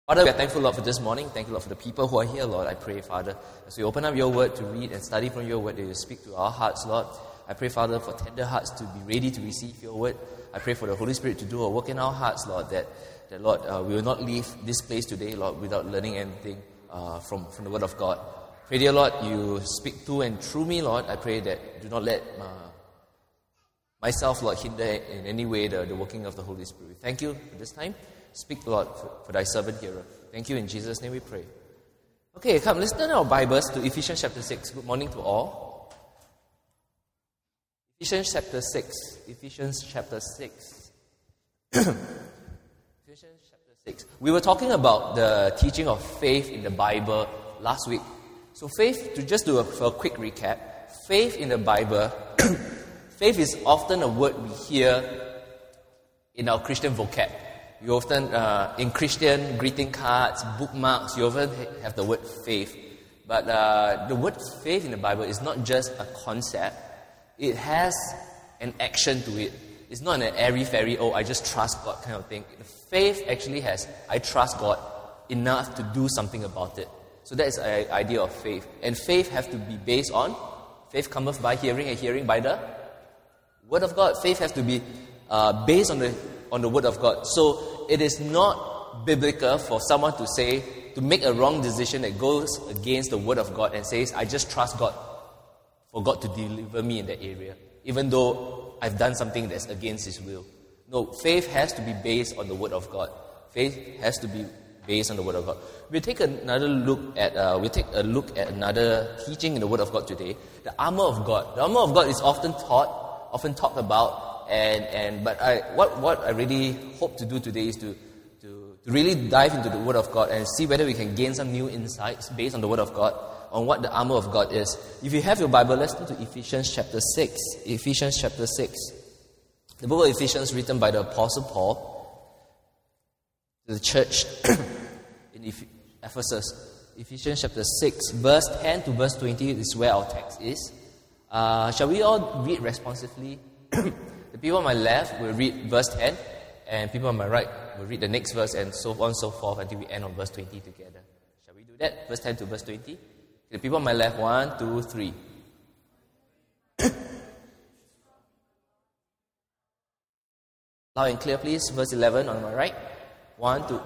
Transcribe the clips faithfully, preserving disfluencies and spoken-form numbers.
Father, we are thankful, Lord, for this morning. Thank you, Lord, for the people who are here, Lord. I pray, Father, as we open up your word to read and study from your word, that you speak to our hearts, Lord. I pray, Father, for tender hearts to be ready to receive your word. I pray for the Holy Spirit to do a work in our hearts, Lord, that, that Lord, uh, we will not leave this place today, Lord, without learning anything uh, from, from the word of God. Pray, dear Lord, you speak to and through me, Lord. I pray that do not let uh, myself, Lord, hinder in any way the, the working of the Holy Spirit. Thank you for this time. Speak, Lord, for, for thy servant hearer. Thank you. In Jesus' name we pray. Okay, come, let's turn our Bibles to Ephesians chapter six. Good morning to all. Ephesians chapter six. Ephesians chapter six. Ephesians chapter six. We were talking about the teaching of faith in the Bible last week. So faith, to just do a, for a quick recap, faith in the Bible, faith is often a word we hear in our Christian vocab. You often, uh, in Christian greeting cards, bookmarks, you often have the word faith. But uh, the word faith in the Bible is not just a concept. It has an action to it. It's not an airy-fairy, oh, I just trust God kind of thing. The faith actually has, I trust God enough to do something about it. So that is the idea of faith. And faith has to be based on, faith cometh by hearing, and hearing by the word of God. Faith has to be uh, based on the on the word of God. So it is not biblical for someone to say, to make a wrong decision that goes against the word of God and says, I just trust God for God to deliver me in that area, even though I've done something that's against His will. No, faith has to be based on the word of God. Faith has to be based on the word of God. We'll take another look at uh, we'll take a look at another teaching in the word of God today. The armor of God. The armor of God is often taught, often talked about. And and but I what, what I really hope to do today is to, to, to really dive into the Word of God and see whether we can gain some new insights based on the Word of God on what the armor of God is. If you have your Bible, let's turn to Ephesians chapter six. Ephesians chapter six. The book of Ephesians written by the Apostle Paul to the church in Ephesus. Ephesians chapter six, verse ten to verse twenty is where our text is. Uh, shall we all read responsively? The people on my left will read verse ten, and people on my right will read the next verse, and so on and so forth until we end on verse twenty together. Shall we do that? Verse ten to verse twenty? The people on my left, one, two, three. Loud and clear, please. Verse eleven on my right. One, two.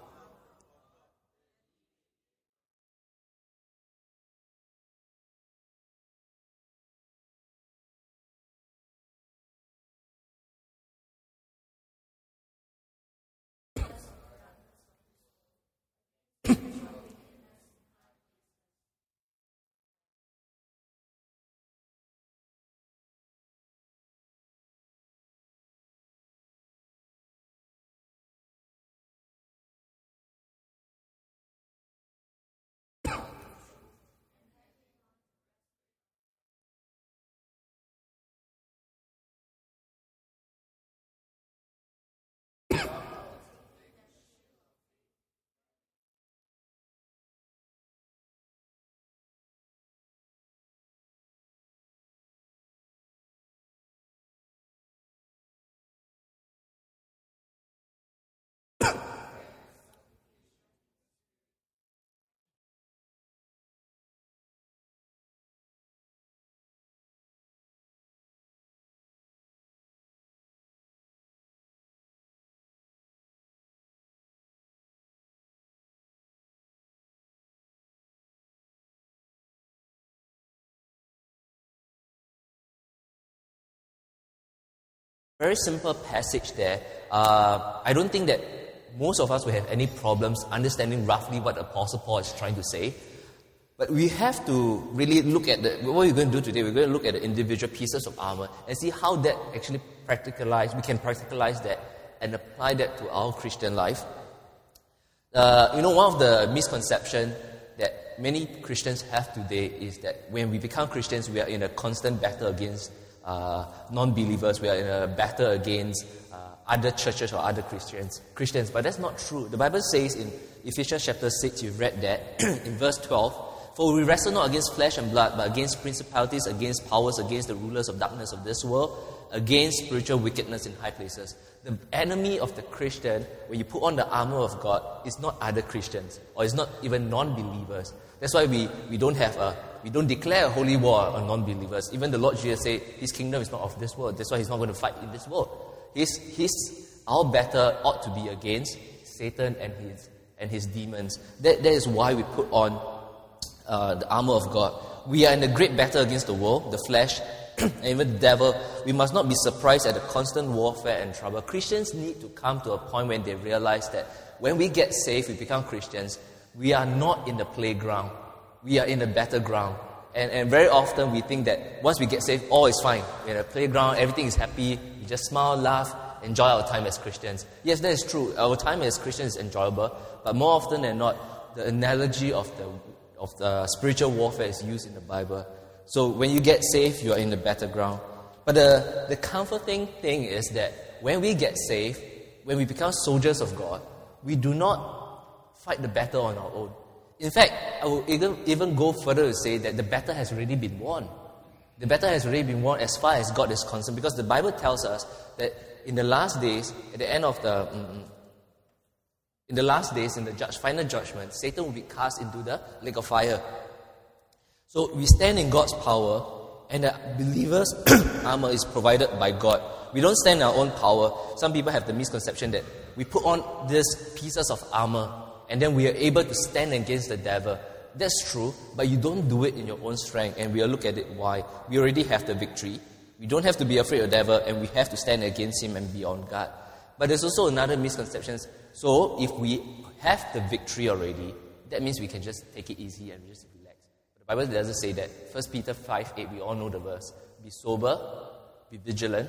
Very simple passage there. Uh, I don't think that most of us will have any problems understanding roughly what Apostle Paul is trying to say. But we have to really look at the, what we're going to do today, we're going to look at the individual pieces of armor and see how that actually practicalize, we can practicalize that and apply that to our Christian life. Uh, you know, one of the misconceptions that many Christians have today is that when we become Christians, we are in a constant battle against uh, non-believers. We are in a battle against uh, other churches or other Christians. Christians, but that's not true. The Bible says in Ephesians chapter six, you've read that, in verse twelve, "For we wrestle not against flesh and blood, but against principalities, against powers, against the rulers of darkness of this world, against spiritual wickedness in high places. The enemy of the Christian, when you put on the armor of God, is not other Christians, or it's not even non-believers. That's why we, we don't have a, we don't declare a holy war on non-believers. Even the Lord Jesus said, His kingdom is not of this world. That's why He's not going to fight in this world. His, his, our battle ought to be against Satan and his, and his demons. That, that is why we put on uh, the armor of God. We are in a great battle against the world, the flesh, and even the devil. We must not be surprised at the constant warfare and trouble. Christians need to come to a point when they realize that when we get saved, we become Christians, we are not in the playground. We are in the battleground. And, and very often we think that once we get saved, all is fine. We're in a playground, everything is happy, we just smile, laugh, enjoy our time as Christians. Yes, that is true. Our time as Christians is enjoyable, but more often than not, the analogy of the of the spiritual warfare is used in the Bible. So when you get saved, you are in the battleground. But the, the comforting thing is that when we get saved, when we become soldiers of God, we do not fight the battle on our own. In fact, I will even, even go further to say that the battle has already been won. The battle has already been won as far as God is concerned, because the Bible tells us that in the last days, at the end of the... Mm, in the last days, in the judge, final judgment, Satan will be cast into the lake of fire. So we stand in God's power, and the believer's armor is provided by God. We don't stand in our own power. Some people have the misconception that we put on these pieces of armor, and then we are able to stand against the devil. That's true, but you don't do it in your own strength, and we'll look at it why. We already have the victory. We don't have to be afraid of the devil, and we have to stand against him and be on guard. But there's also another misconception. So if we have the victory already, that means we can just take it easy and just relax. But the Bible doesn't say that. First Peter five eight, we all know the verse. Be sober, be vigilant.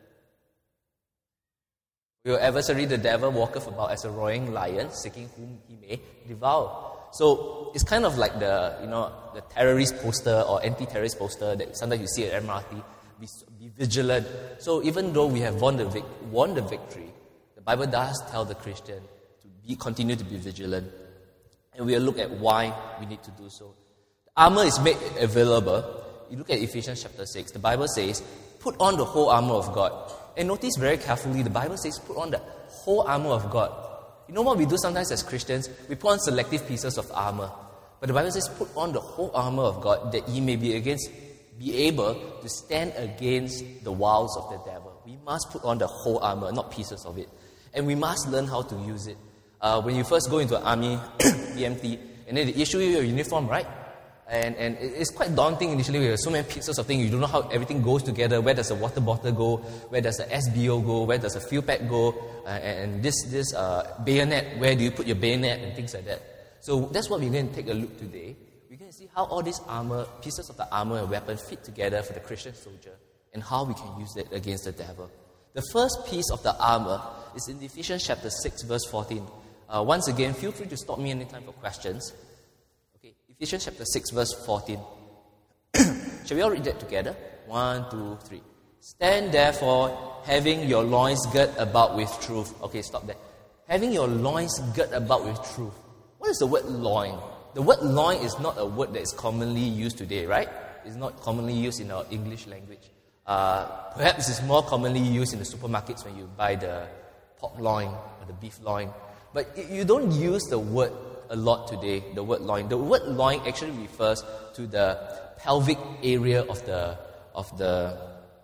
Your adversary, the devil, walketh about as a roaring lion, seeking whom he may devour. So it's kind of like the, you know, the terrorist poster or anti-terrorist poster that sometimes you see at M R T. Be, be vigilant. So even though we have won the vic- won the victory, the Bible does tell the Christian to be continue to be vigilant, and we'll look at why we need to do so. The armor is made available. You look at Ephesians chapter six. The Bible says, "Put on the whole armor of God." And notice very carefully, the Bible says, "Put on the whole armor of God." You know what we do sometimes as Christians? We put on selective pieces of armor, but the Bible says, "Put on the whole armor of God, that ye may be against." be able to stand against the wiles of the devil. We must put on the whole armor, not pieces of it. And we must learn how to use it. Uh, when you first go into an army, P M T, and then they issue you a uniform, right? And and it's quite daunting initially. There are so many pieces of things. You don't know how everything goes together. Where does a water bottle go? Where does the S B O go? Where does a fuel pack go? Uh, and this, this uh, bayonet, where do you put your bayonet? And things like that. So that's what we're going to take a look today. We're going to see how all these armor, pieces of the armor and weapon fit together for the Christian soldier, and how we can use it against the devil. The first piece of the armor is in Ephesians chapter six, verse fourteen. Uh, once again, feel free to stop me anytime for questions. Okay, Ephesians chapter six, verse fourteen. Shall we all read that together? One, two, three. Stand therefore, having your loins girt about with truth. Okay, stop there. Having your loins girt about with truth. What is the word loin? The word loin is not a word that is commonly used today, right? It's not commonly used in our English language. Uh, perhaps it's more commonly used in the supermarkets when you buy the pork loin or the beef loin. But you don't use the word a lot today, the word loin. The word loin actually refers to the pelvic area of the of the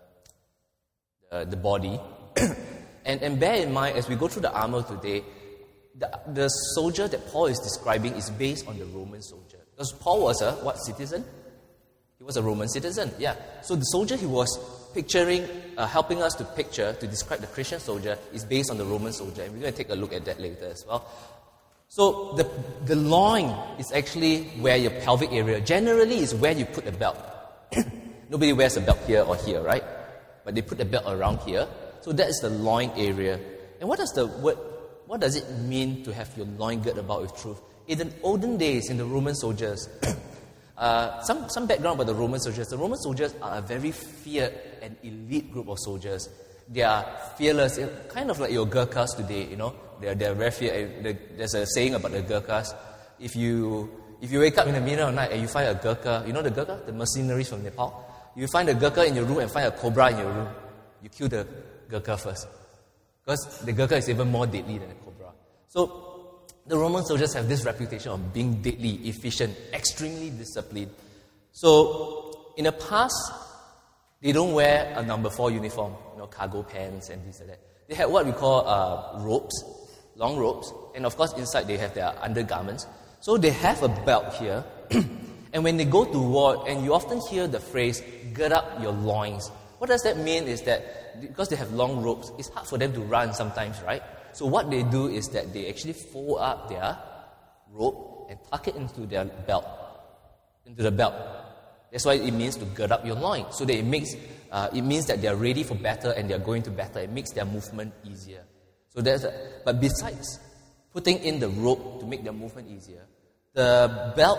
uh, the body. and, and bear in mind, as we go through the armor today, The, the soldier that Paul is describing is based on the Roman soldier. Because Paul was a, what, citizen? He was a Roman citizen, yeah. So the soldier he was picturing, uh, helping us to picture, to describe the Christian soldier, is based on the Roman soldier. And we're going to take a look at that later as well. So the, the loin is actually where your pelvic area, generally is where you put the belt. Nobody wears a belt here or here, right? But they put the belt around here. So that is the loin area. And what does the word What does it mean to have your loin girt about with truth? In the olden days, in the Roman soldiers, uh, some, some background about the Roman soldiers. The Roman soldiers are a very feared and elite group of soldiers. They are fearless, kind of like your Gurkhas today, you know. They're, they're very feared. There's a saying about the Gurkhas. If you, if you wake up in the middle of the night and you find a Gurkha, you know the Gurkha? The mercenaries from Nepal? You find a Gurkha in your room and find a cobra in your room. you kill the Gurkha first. Because the Gurkha is even more deadly than the cobra. So, the Roman soldiers have this reputation of being deadly, efficient, extremely disciplined. So, in the past, they don't wear a number four uniform, you know, cargo pants and this and that. They have what we call uh, robes, long robes, and of course inside they have their undergarments. So they have a belt here, and when they go to war, and you often hear the phrase, gird up your loins. What does that mean is that because they have long robes, it's hard for them to run sometimes, right? So what they do is that they actually fold up their robe and tuck it into their belt, into the belt. That's why it means to gird up your loins. So that it makes, uh, it means that they are ready for battle and they are going to battle. It makes their movement easier. So there's a, but besides putting in the rope to make their movement easier, the belt,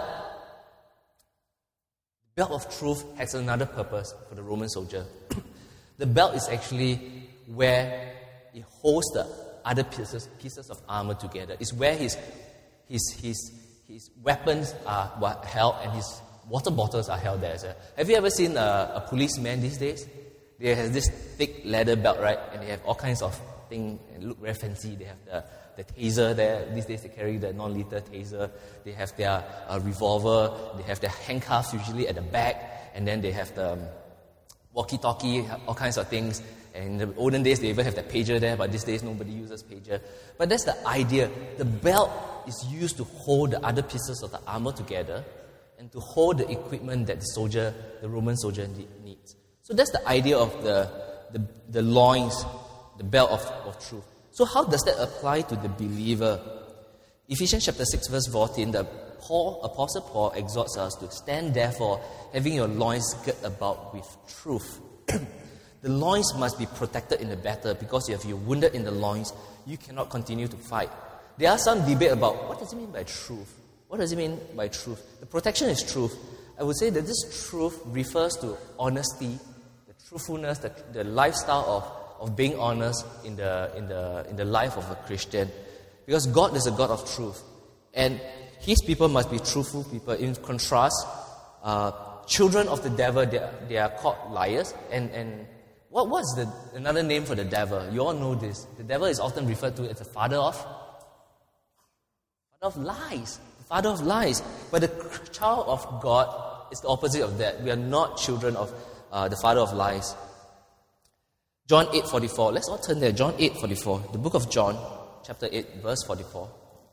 belt of truth has another purpose for the Roman soldier. The belt is actually where it holds the other pieces, pieces of armor together. It's where his, his, his, his weapons are held and his water bottles are held there. So, have you ever seen a, a policeman these days? They have this thick leather belt, right? And they have all kinds of things and look very fancy. They have the, the taser there. These days they carry the non-lethal taser. They have their uh, revolver. They have their handcuffs usually at the back. And then they have the um, walkie-talkie, all kinds of things. And in the olden days they even have the pager there, but these days nobody uses pager. But that's the idea. The belt is used to hold the other pieces of the armor together and to hold the equipment that the soldier, the Roman soldier needs. So that's the idea of the, the, the loins, the belt of, of truth. So how does that apply to the believer? Ephesians chapter six verse fourteen, the Paul, Apostle Paul exhorts us to stand therefore, having your loins girt about with truth. The loins must be protected in the battle because if you're wounded in the loins, you cannot continue to fight. There are some debate about what does it mean by truth? What does it mean by truth? The protection is truth. I would say that this truth refers to honesty, the truthfulness, the, the lifestyle of, of being honest in the, in, the, in the life of a Christian. Because God is a God of truth. And His people must be truthful people. In contrast, uh, children of the devil, they are, they are called liars. And, and what, what's the, another name for the devil? You all know this. The devil is often referred to as the father of, father of lies. Father of lies. But the child of God is the opposite of that. We are not children of uh, the father of lies. John eight forty-four. Let's all turn there. John eight forty-four. The book of John, chapter eight, verse forty-four.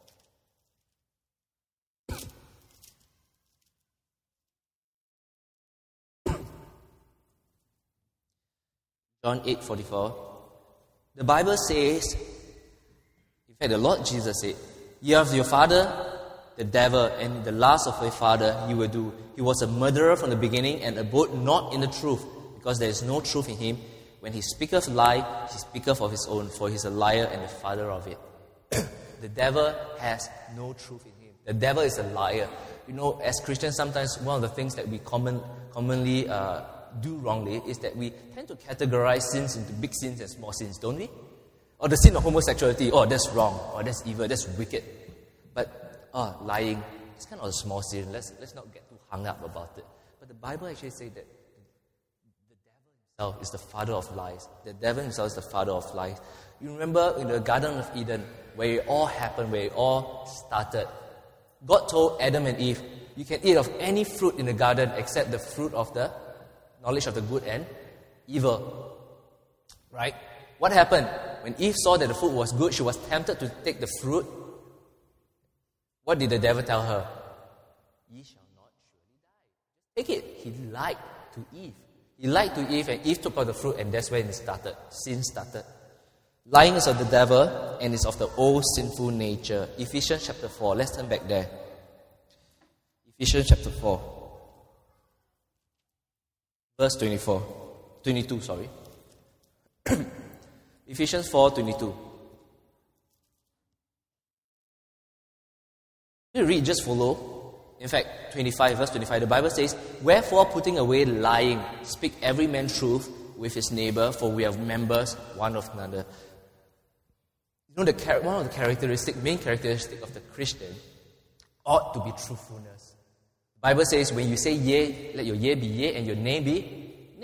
John eight forty-four. The Bible says, in fact, the Lord Jesus said, "You have your father, the devil, and the lust of your father you will do. He was a murderer from the beginning and abode not in the truth, because there is no truth in him. When he speaketh lie, he speaketh of his own, for he is a liar and the father of it." The devil has no truth in him. The devil is a liar. You know, as Christians, sometimes one of the things that we common, commonly uh, do wrongly is that we tend to categorize sins into big sins and small sins, don't we? Or the sin of homosexuality, oh, that's wrong, or that's evil, that's wicked. But Oh, lying, it's kind of a small sin. Let's, let's not get too hung up about it. But the Bible actually says that the devil himself is the father of lies. The devil himself is the father of lies. You remember in the Garden of Eden, where it all happened, where it all started, God told Adam and Eve, you can eat of any fruit in the garden except the fruit of the knowledge of the good and evil. Right? What happened? When Eve saw that the fruit was good, she was tempted to take the fruit. What did the devil tell her? Ye shall not surely die. Take it. He lied to Eve. He lied to Eve and Eve took out the fruit and that's when it started. Sin started. Lying is of the devil and is of the old sinful nature. Ephesians chapter four. Let's turn back there. Ephesians chapter four. Verse twenty-four. twenty-two, sorry. Ephesians four twenty-two. You read, just follow. In fact, twenty-five, verse twenty-five, the Bible says, "Wherefore, putting away lying, speak every man truth with his neighbor, for we are members one of another." You know, the one of the characteristic, main characteristic of the Christian ought to be truthfulness. The Bible says, when you say yea, let your yea be yea and your nay be nay.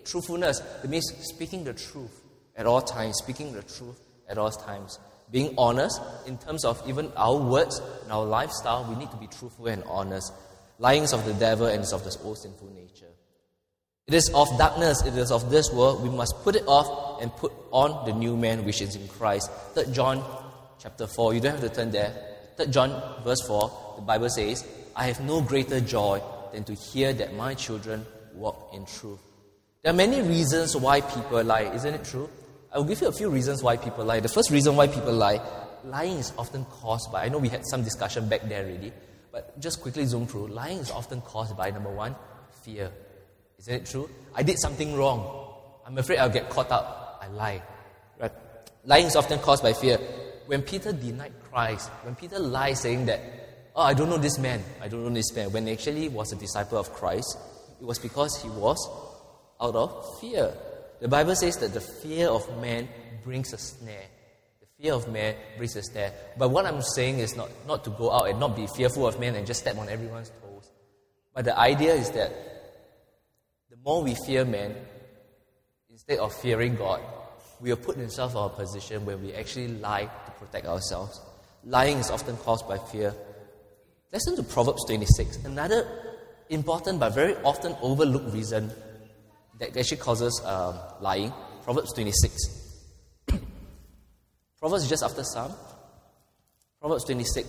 truthfulness, it means speaking the truth at all times, speaking the truth at all times. Being honest in terms of even our words and our lifestyle, we need to be truthful and honest. Lying is of the devil and is of the old sinful nature. It is of darkness, it is of this world. We must put it off and put on the new man which is in Christ. Third John chapter four, you don't have to turn there. Third John verse four, the Bible says, I have no greater joy than to hear that my children walk in truth. There are many reasons why people lie, isn't it true? I will give you a few reasons why people lie. The first reason why people lie, lying is often caused by, I know we had some discussion back there already, but just quickly zoom through. Lying is often caused by, number one, fear. Isn't it true? I did something wrong. I'm afraid I'll get caught up. I lie. Right? Lying is often caused by fear. When Peter denied Christ, when Peter lied saying that, oh, I don't know this man, I don't know this man, when he actually was a disciple of Christ, it was because he was out of fear. The Bible says that the fear of man brings a snare. The fear of man brings a snare. But what I'm saying is not, not to go out and not be fearful of man and just step on everyone's toes. But the idea is that the more we fear man, instead of fearing God, we are put in ourselves in a position where we actually lie to protect ourselves. Lying is often caused by fear. Listen to Proverbs twenty-six, another important but very often overlooked reason that actually causes um, lying. Proverbs twenty-six. Proverbs is just after Psalm. Proverbs twenty-six.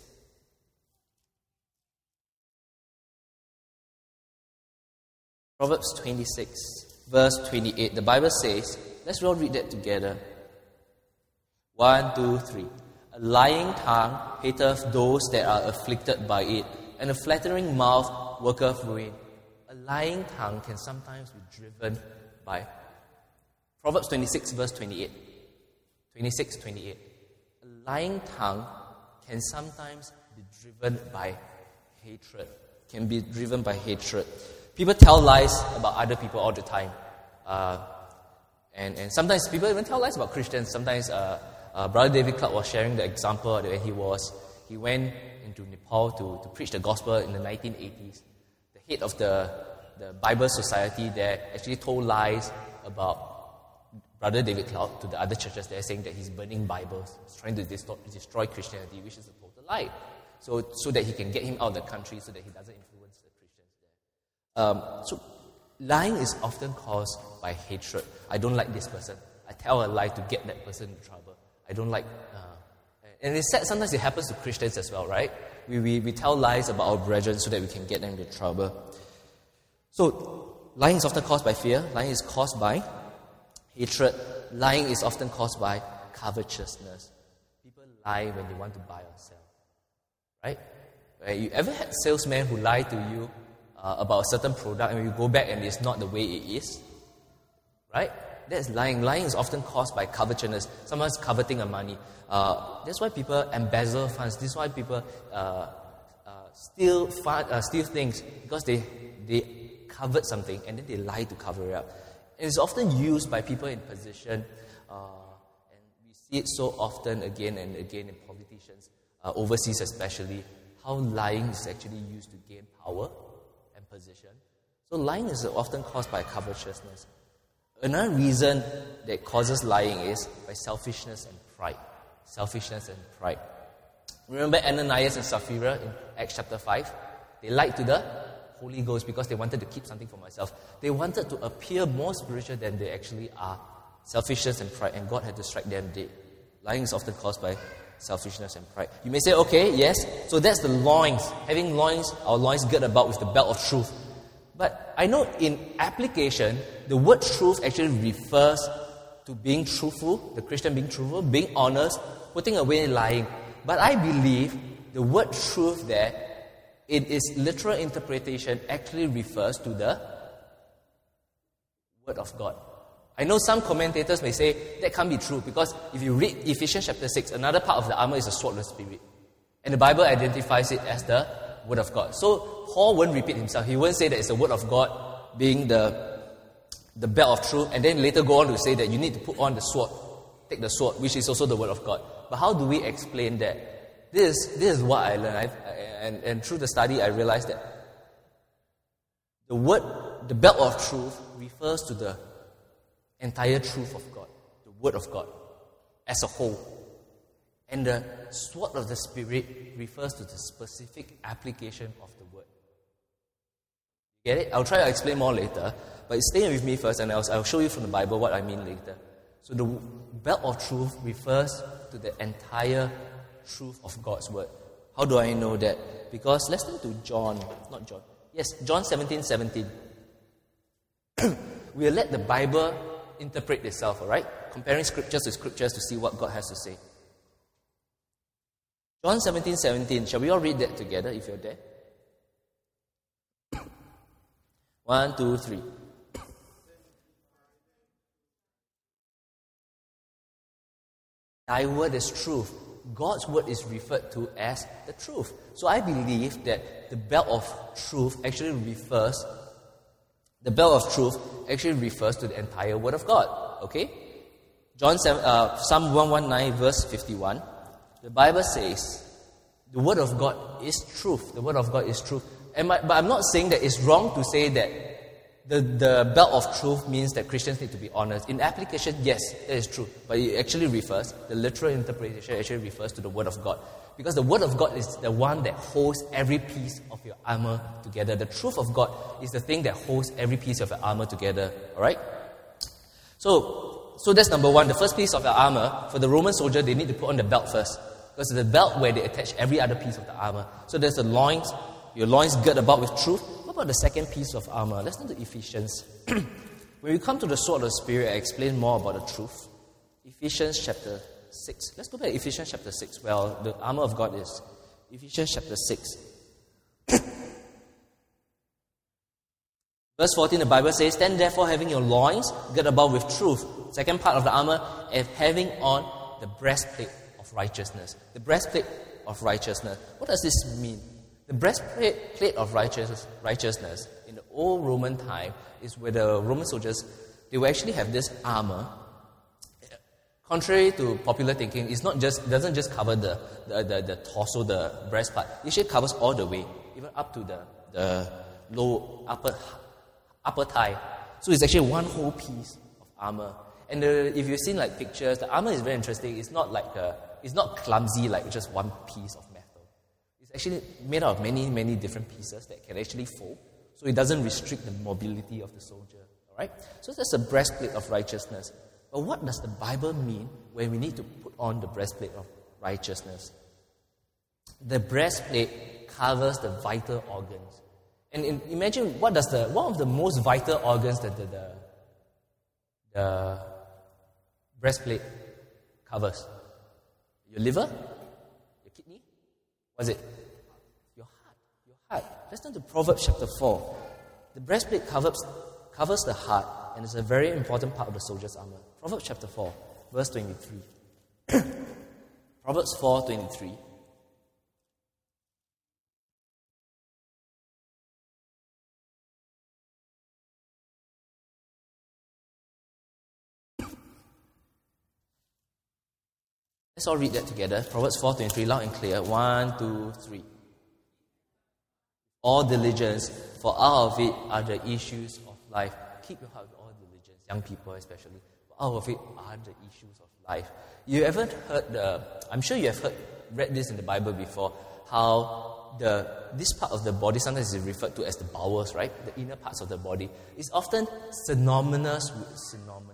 Proverbs twenty-six, verse twenty-eight. The Bible says, let's all read that together. One, two, three. A lying tongue hateth those that are afflicted by it, and a flattering mouth worketh ruin. A lying tongue can sometimes be driven by... Proverbs twenty-six, verse twenty-eight. twenty-six, twenty-eight. A lying tongue can sometimes be driven by hatred. Can be driven by hatred. People tell lies about other people all the time. Uh, and, and sometimes people even tell lies about Christians. Sometimes uh, uh, Brother David Clark was sharing the example that when he was, he went into Nepal to, to preach the gospel in the nineteen eighties. The head of the, the Bible Society there actually told lies about Brother David Clark to the other churches there, saying that he's burning Bibles, he's trying to destroy, destroy Christianity, which is a total lie. So, so that he can get him out of the country, so that he doesn't influence the Christians there. Um, so, lying is often caused by hatred. I don't like this person. I tell a lie to get that person in trouble. I don't like... Uh, and it's sad, sometimes it happens to Christians as well, right? We, we, we tell lies about our brethren so that we can get them into trouble. So, lying is often caused by fear. Lying is caused by hatred. Lying is often caused by covetousness. People lie when they want to buy or sell. Right? Right? You ever had salesmen who lie to you uh, about a certain product and you go back and it's not the way it is? Right? That's lying. Lying is often caused by covetousness. Someone's coveting a money. Uh, that's why people embezzle funds. This is why people uh, uh, steal fund, uh, steal things, because they they covet something and then they lie to cover it up. And it's often used by people in position, uh, and we see it so often again and again in politicians, uh, overseas especially, how lying is actually used to gain power and position. So lying is often caused by covetousness. Another reason that causes lying is by selfishness and pride. Selfishness and pride. Remember Ananias and Sapphira in Acts chapter five? They lied to the Holy Ghost because they wanted to keep something for themselves. They wanted to appear more spiritual than they actually are. Selfishness and pride, and God had to strike them dead. Lying is often caused by selfishness and pride. You may say, okay, yes, so that's the loins. Having loins, our loins girt about with the belt of truth. But I know in application, the word truth actually refers to being truthful, the Christian being truthful, being honest, putting away lying. But I believe the word truth there, in its literal interpretation, actually refers to the Word of God. I know some commentators may say that can't be true, because if you read Ephesians chapter six, another part of the armor is the sword of the Spirit. And the Bible identifies it as the Word of God. So Paul won't repeat himself. He won't say that it's the Word of God being the the belt of truth, and then later go on to say that you need to put on the sword, take the sword, which is also the Word of God. But how do we explain that? This, this is what I learned, I've, and, and through the study I realized that the word, the belt of truth refers to the entire truth of God, the Word of God, as a whole. And the sword of the Spirit refers to the specific application of the Word. Get it? I'll try to explain more later, but stay with me first and I'll, I'll show you from the Bible what I mean later. So the belt of truth refers to the entire truth of God's Word. How do I know that? Because let's turn to John, not John. Yes, John seventeen seventeen. We'll let the Bible interpret itself, alright? Comparing scriptures to scriptures to see what God has to say. John seventeen seventeen. Shall we all read that together if you're there? One, two, three. Thy word is truth. God's word is referred to as the truth. So I believe that the belt of truth actually refers, the belt of truth actually refers to the entire word of God. Okay? John seven, uh, Psalm one nineteen verse fifty-one. The Bible says, the word of God is truth. The word of God is truth. And my, but I'm not saying that it's wrong to say that the, the belt of truth means that Christians need to be honest. In application, yes, that is true. But it actually refers, the literal interpretation actually refers to the word of God. Because the word of God is the one that holds every piece of your armor together. The truth of God is the thing that holds every piece of your armor together. Alright? So, so that's number one. The first piece of the armor, for the Roman soldier, they need to put on the belt first. Because it's the belt where they attach every other piece of the armor. So there's the loins, your loins girt about with truth. What about the second piece of armor? Let's turn to Ephesians. When we come to the sword of the Spirit, I explain more about the truth. Ephesians chapter six. Let's go back to Ephesians chapter six, where the armor of God is. Ephesians chapter six. Verse fourteen, the Bible says, stand therefore having your loins girt about with truth. Second part of the armor, and having on the breastplate of righteousness. The breastplate of righteousness. What does this mean? The breastplate plate of righteous, righteousness in the old Roman time is where the Roman soldiers, they will actually have this armor. Contrary to popular thinking, it's not just, it doesn't just cover the, the, the, the torso, the breast part. It actually covers all the way, even up to the, the low, upper, upper thigh. So it's actually one whole piece of armor. And the, if you've seen like pictures, the armor is very interesting. It's not like a, it's not clumsy like just one piece of metal. It's actually made out of many, many different pieces that can actually fold. So it doesn't restrict the mobility of the soldier. Alright? So that's a breastplate of righteousness. But what does the Bible mean when we need to put on the breastplate of righteousness? The breastplate covers the vital organs. And in, imagine what does the one of the most vital organs that the, the, the breastplate covers? Your liver? Your kidney? What's it? Your heart. Your heart. Let's turn to Proverbs chapter four. The breastplate covers, covers the heart and is a very important part of the soldier's armor. Proverbs chapter four, verse twenty-three. Proverbs four twenty-three. Let's all read that together. Proverbs four twenty-three, loud and clear. One, two, three. All diligence, for out of it are the issues of life. Keep your heart with all diligence, young people especially. For out of it are the issues of life. You ever heard the, I'm sure you have heard, read this in the Bible before, how the this part of the body sometimes is referred to as the bowels, right? The inner parts of the body. Is often synonymous with, synonymous,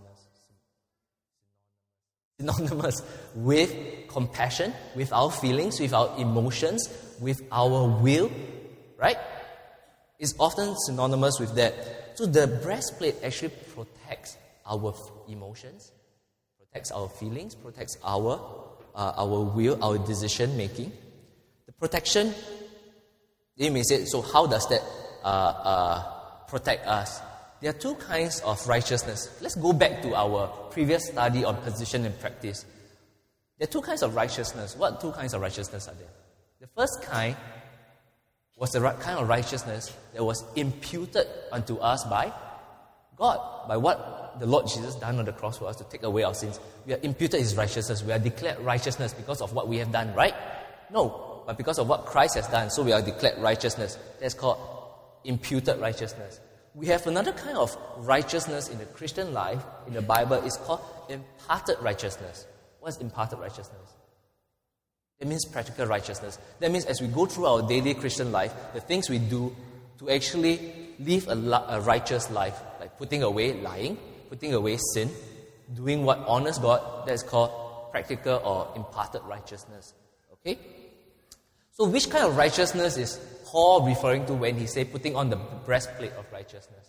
synonymous with compassion, with our feelings, with our emotions, with our will, right? It's often synonymous with that. So the breastplate actually protects our emotions, protects our feelings, protects our uh, our will, our decision making. The protection, you may say, so how does that uh, uh, protect us? There are two kinds of righteousness. Let's go back to our previous study on position and practice. There are two kinds of righteousness. What two kinds of righteousness are there? The first kind was the right kind of righteousness that was imputed unto us by God, by what the Lord Jesus done on the cross for us to take away our sins. We are imputed His righteousness. We are declared righteousness because of what we have done, right? No, but because of what Christ has done, so we are declared righteousness. That's called imputed righteousness. We have another kind of righteousness in the Christian life, in the Bible. It's called imparted righteousness. What is imparted righteousness? It means practical righteousness. That means as we go through our daily Christian life, the things we do to actually live a, a righteous life, like putting away lying, putting away sin, doing what honors God, that's called practical or imparted righteousness. Okay? So which kind of righteousness is Paul referring to when he says putting on the breastplate of righteousness?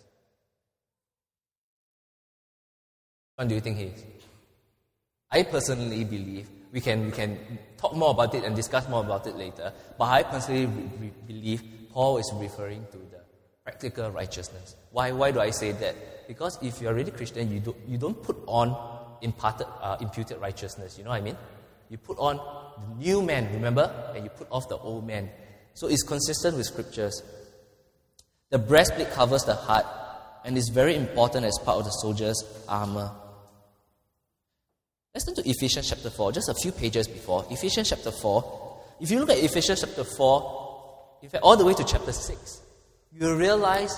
What do you think he is? I personally believe, we can, we can talk more about it and discuss more about it later, but I personally re- re- believe Paul is referring to the practical righteousness. Why, why do I say that? Because if you're really Christian, you don't, you don't put on imparted, uh, imputed righteousness. You know what I mean? You put on the new man, remember? And you put off the old man. So it's consistent with scriptures. The breastplate covers the heart and is very important as part of the soldier's armor. Let's turn to Ephesians chapter four, just a few pages before. Ephesians chapter four. If you look at Ephesians chapter four, in fact, all the way to chapter six, you will realize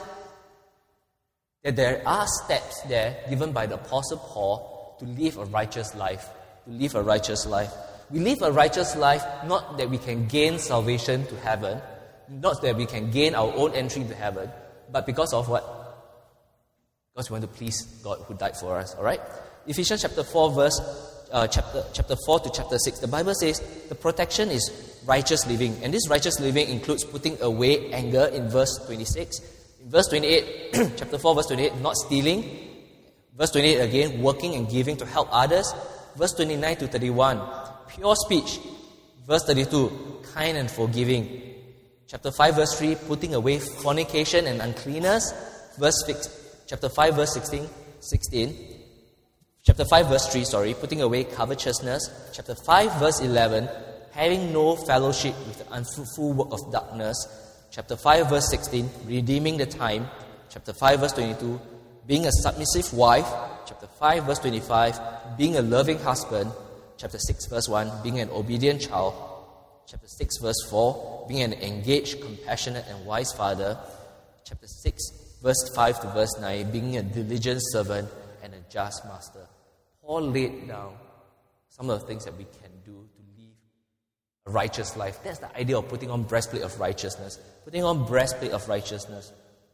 that there are steps there given by the Apostle Paul to live a righteous life. To live a righteous life. We live a righteous life not that we can gain salvation to heaven, not that we can gain our own entry to heaven, but because of what? Because we want to please God who died for us. Alright? Ephesians chapter four, verse uh, chapter chapter four to chapter six. The Bible says the protection is righteous living, and this righteous living includes putting away anger in verse twenty-six. In verse twenty-eight, chapter four, verse twenty-eight, not stealing. Verse twenty-eight again, working and giving to help others. Verse twenty-nine to thirty-one, pure speech. Verse thirty-two, kind and forgiving. Chapter five, verse three, putting away fornication and uncleanness. Verse six, chapter five, verse sixteen, sixteen. Chapter five, verse three, sorry, putting away covetousness. Chapter five, verse eleven, having no fellowship with the unfruitful work of darkness. Chapter five, verse sixteen, redeeming the time. Chapter five, verse twenty-two, being a submissive wife. Chapter five, verse twenty-five, being a loving husband. Chapter six, verse one, being an obedient child. Chapter six, verse four, being an engaged, compassionate, and wise father. Chapter six, verse five to verse nine, being a diligent servant and a just master. Paul laid down some of the things that we can do to live a righteous life. That's the idea of putting on breastplate of righteousness. Putting on breastplate of righteousness.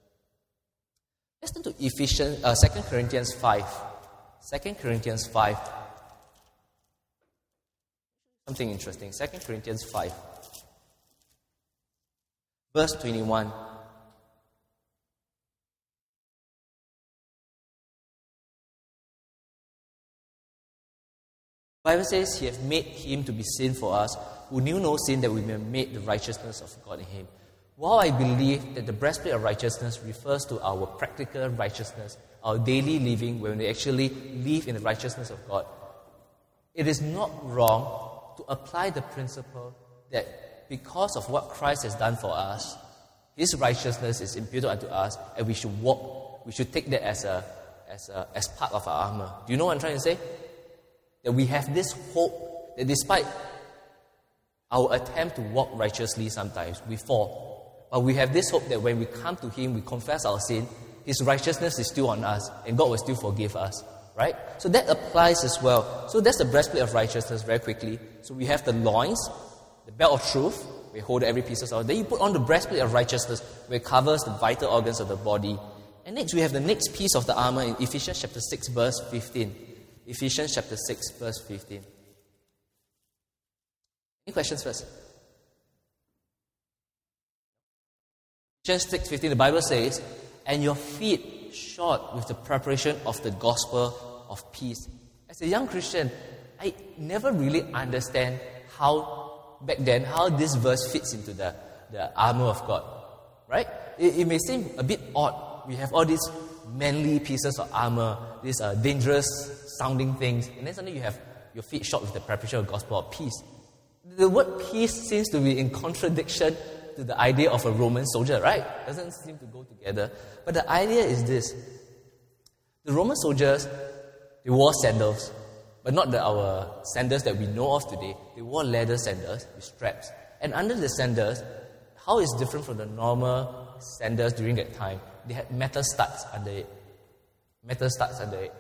Let's turn to Ephesians, uh, Second Corinthians five. Second Corinthians five. Something interesting. Second Corinthians five. Verse twenty-one. The Bible says, He hath made Him to be sin for us, who knew no sin, that we may make the righteousness of God in Him. While I believe that the breastplate of righteousness refers to our practical righteousness, our daily living, when we actually live in the righteousness of God, it is not wrong to apply the principle that because of what Christ has done for us, His righteousness is imputed unto us, and we should walk, we should take that as a as a, as part of our armor. Do you know what I'm trying to say? That we have this hope that despite our attempt to walk righteously sometimes, we fall. But we have this hope that when we come to Him, we confess our sin, His righteousness is still on us, and God will still forgive us. Right? So that applies as well. So that's the breastplate of righteousness very quickly. So we have the loins, the belt of truth, we hold every piece of our. Then you put on the breastplate of righteousness, where it covers the vital organs of the body. And next we have the next piece of the armor in Ephesians chapter six, verse fifteen. Ephesians chapter six, verse fifteen. Any questions first? Ephesians six fifteen, the Bible says, and your feet shod with the preparation of the gospel of peace. As a young Christian, I never really understand how, back then, how this verse fits into the, the armor of God. Right? It, it may seem a bit odd. We have all these manly pieces of armor, these uh, dangerous sounding things, and then suddenly you have your feet shod with the preparation of the gospel of peace. The word peace seems to be in contradiction to the idea of a Roman soldier, right? Doesn't seem to go together. But the idea is this. The Roman soldiers, they wore sandals, but not the, our sandals that we know of today. They wore leather sandals with straps. And under the sandals, how is different from the normal sandals during that time, they had metal studs under it. Metal studs under it.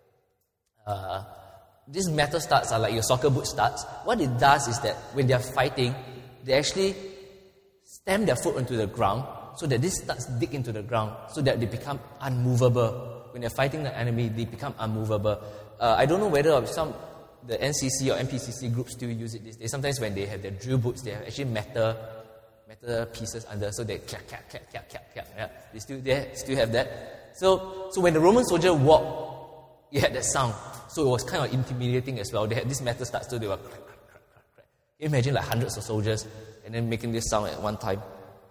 Uh, these metal studs are like your soccer boot studs. What it does is that when they are fighting, they actually stamp their foot onto the ground so that these studs dig into the ground so that they become unmovable. When they're fighting the enemy, they become unmovable. Uh, I don't know whether some the N C C or N P C C groups still use it these days. Sometimes when they have their drill boots, they have actually metal metal pieces under, so they clap, clap, clap, clap, clap, clap. Yeah, they still they still have that. So, so when the Roman soldier walked, it had that sound. So it was kind of intimidating as well. They had this metal studs, so they were crack, crack, crack, crack, crack. Can you imagine like hundreds of soldiers and then making this sound at one time?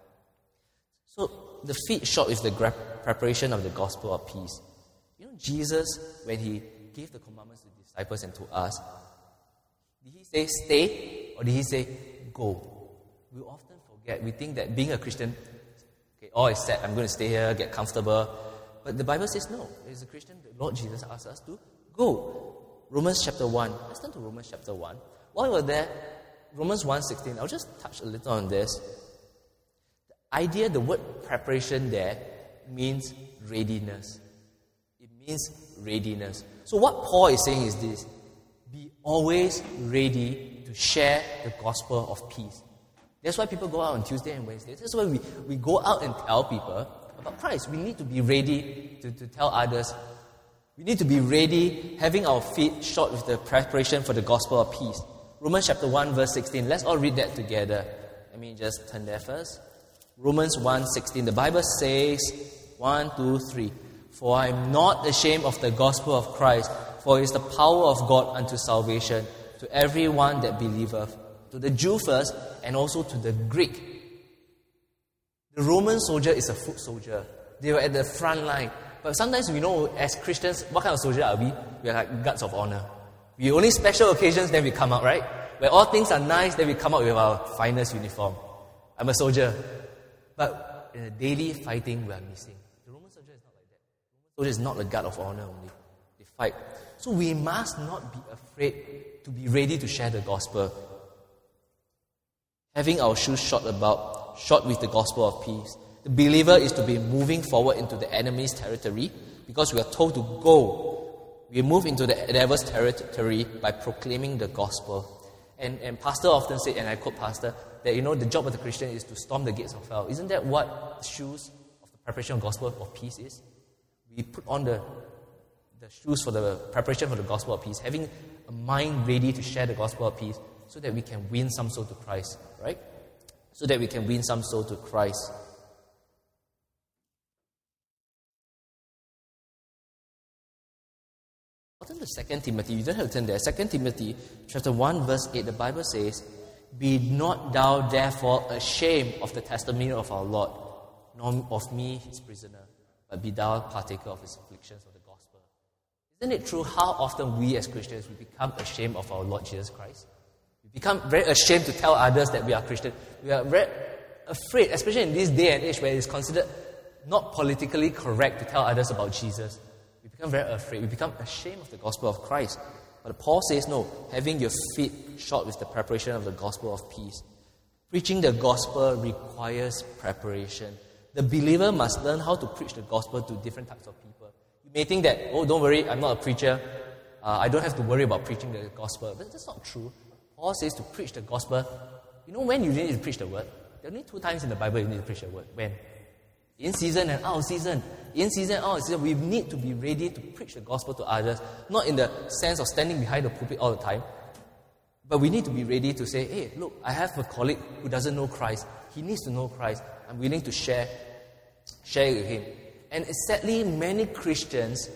So the feet shod with the gra- preparation of the gospel of peace. You know, Jesus, when he gave the commandments to the disciples and to us, did he say stay or did he say go? We often forget. We think that being a Christian, okay, all is set. I'm going to stay here, get comfortable. But the Bible says no. As a Christian, the Lord Jesus asks us to go. Romans chapter one. Let's turn to Romans chapter one. While we're there, Romans one sixteen, I'll just touch a little on this. The idea, the word preparation there means readiness. It means readiness. So what Paul is saying is this: be always ready to share the gospel of peace. That's why people go out on Tuesday and Wednesday. That's why we, we go out and tell people about Christ. We need to be ready to, to tell others. We need to be ready, having our feet shod with the preparation for the gospel of peace. Romans chapter one verse sixteen. Let's all read that together. Let me just turn there first. Romans one sixteen. The Bible says, one, two, three. For I am not ashamed of the gospel of Christ, for it is the power of God unto salvation to everyone that believeth, to the Jew first, and also to the Greek. The Roman soldier is a foot soldier. They were at the front line. But sometimes we know, as Christians, what kind of soldier are we? We are like guards of honor. We only special occasions, then we come out, right? Where all things are nice, then we come out with our finest uniform. I'm a soldier. But in the daily fighting, we are missing. The Roman soldier is not like that. The Roman soldier is not a guard of honor only. They fight. So we must not be afraid to be ready to share the gospel. Having our shoes shod about, shod with the gospel of peace. The believer is to be moving forward into the enemy's territory because we are told to go. We move into the devil's territory by proclaiming the gospel. And, and Pastor often said, and I quote Pastor, that, you know, the job of the Christian is to storm the gates of hell. Isn't that what the shoes of the preparation of gospel of peace is? We put on the, the shoes for the preparation for the gospel of peace, having a mind ready to share the gospel of peace so that we can win some soul to Christ, right? So that we can win some soul to Christ. I'll turn to Second Timothy. You don't have to turn there. Second Timothy chapter one verse eight, the Bible says, be not thou therefore ashamed of the testimony of our Lord, nor of me his prisoner, but be thou partaker of his afflictions of the gospel. Isn't it true how often we as Christians, we become ashamed of our Lord Jesus Christ? We become very ashamed to tell others that we are Christian. We are very afraid, especially in this day and age where it is considered not politically correct to tell others about Jesus. We become very afraid. We become ashamed of the gospel of Christ. But Paul says, no, having your feet shod with the preparation of the gospel of peace. Preaching the gospel requires preparation. The believer must learn how to preach the gospel to different types of people. You may think that, oh, don't worry, I'm not a preacher. Uh, I don't have to worry about preaching the gospel. But that's not true. Paul says to preach the gospel. You know when you need to preach the word? There are only two times in the Bible you need to preach the word. When? In season and out of season. In season and out of season, we need to be ready to preach the gospel to others. Not in the sense of standing behind the pulpit all the time. But we need to be ready to say, hey, look, I have a colleague who doesn't know Christ. He needs to know Christ. I'm willing to share, share it with him. And sadly, many Christians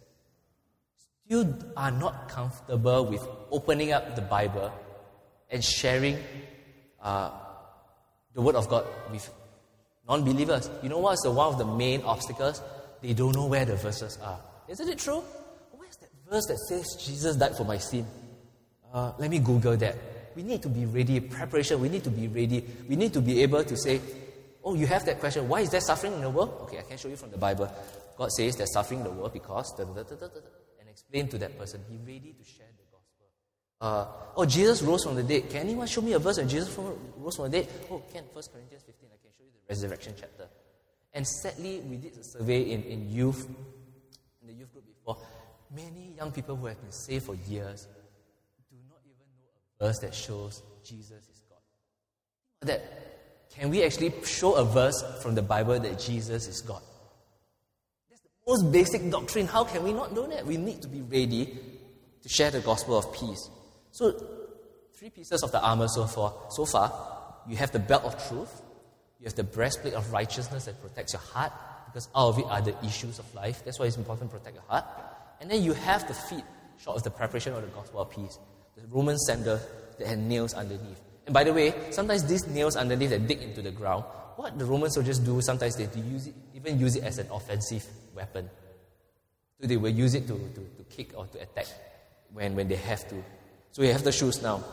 still are not comfortable with opening up the Bible and sharing uh, the Word of God with non-believers. You know what's the, one of the main obstacles? They don't know where the verses are. Isn't it true? Where's that verse that says Jesus died for my sin? Uh, let me Google that. We need to be ready. Preparation, we need to be ready. We need to be able to say, oh, you have that question. Why is there suffering in the world? Okay, I can show you from the Bible. God says there's suffering in the world because... Da, da, da, da, da, da, and explain to that person. Be ready to share the gospel. Uh, oh, Jesus rose from the dead. Can anyone show me a verse when Jesus rose from the dead? Oh, can. First Corinthians fifteen. I can show you the resurrection chapter. And sadly, we did a survey in, in youth, in the youth group before. Many young people who have been saved for years do not even know a verse that shows Jesus is God. That can we actually show a verse from the Bible that Jesus is God? That's the most basic doctrine. How can we not know that? We need to be ready to share the gospel of peace. So, three pieces of the armor so far. So far, you have the belt of truth. You have the breastplate of righteousness that protects your heart, because out of it are the issues of life. That's why it's important to protect your heart. And then you have the feet, short of the preparation of the gospel of peace. The Roman sandal that had nails underneath. And by the way, sometimes these nails underneath that dig into the ground, what the Roman soldiers do, sometimes they use it, even use it as an offensive weapon. So they will use it to, to, to kick or to attack when, when they have to. So you have the shoes now.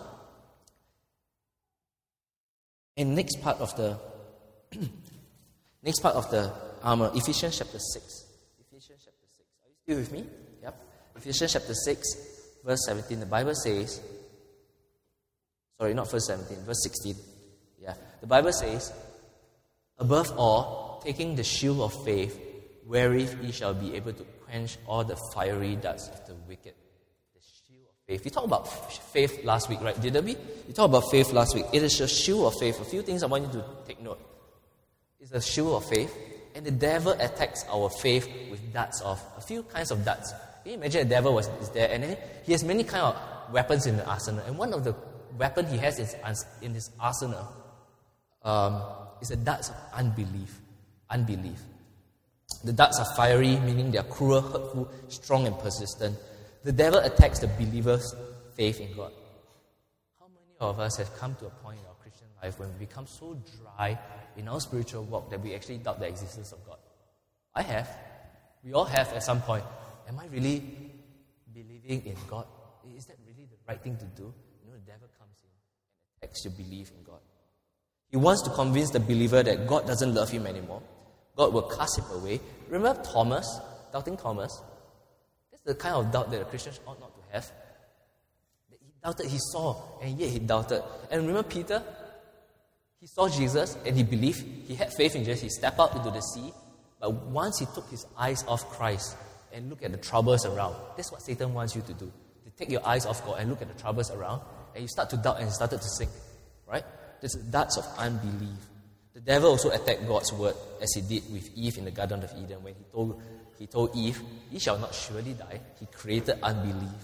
And next part of the next part of the armor, Ephesians chapter six. Ephesians chapter six. Are you still with me? Yep. Ephesians chapter six, verse seventeen. The Bible says, sorry, not verse seventeen, verse sixteen. Yeah. The Bible says, above all, taking the shield of faith, wherewith ye shall be able to quench all the fiery darts of the wicked. The shield of faith. We talked about faith last week, right? Didn't we? We talked about faith last week. It is a shield of faith. A few things I want you to take note. It's a shield of faith, and the devil attacks our faith with darts of a few kinds of darts. Can you imagine the devil was is there, and then he has many kind of weapons in the arsenal, and one of the weapon he has is in his arsenal um, is the darts of unbelief. Unbelief. The darts are fiery, meaning they are cruel, hurtful, strong, and persistent. The devil attacks the believer's faith in God. How many of us have come to a point in our Christian life when we become so dry in our spiritual walk that we actually doubt the existence of God? I have. We all have at some point. Am I really believing in God? Is that really the right thing to do? You know, the devil comes in and attacks your belief in God. He wants to convince the believer that God doesn't love him anymore. God will cast him away. Remember Thomas, doubting Thomas? That's the kind of doubt that a Christian ought not to have. He doubted, he saw, and yet he doubted. And remember Peter? He saw Jesus and he believed. He had faith in Jesus. He stepped out into the sea. But once he took his eyes off Christ and looked at the troubles around, that's what Satan wants you to do. To take your eyes off God and look at the troubles around, and you start to doubt and you started to sink. Right? There's darts of unbelief. The devil also attacked God's word, as he did with Eve in the Garden of Eden, when he told he told Eve, "Ye shall not surely die." He created unbelief.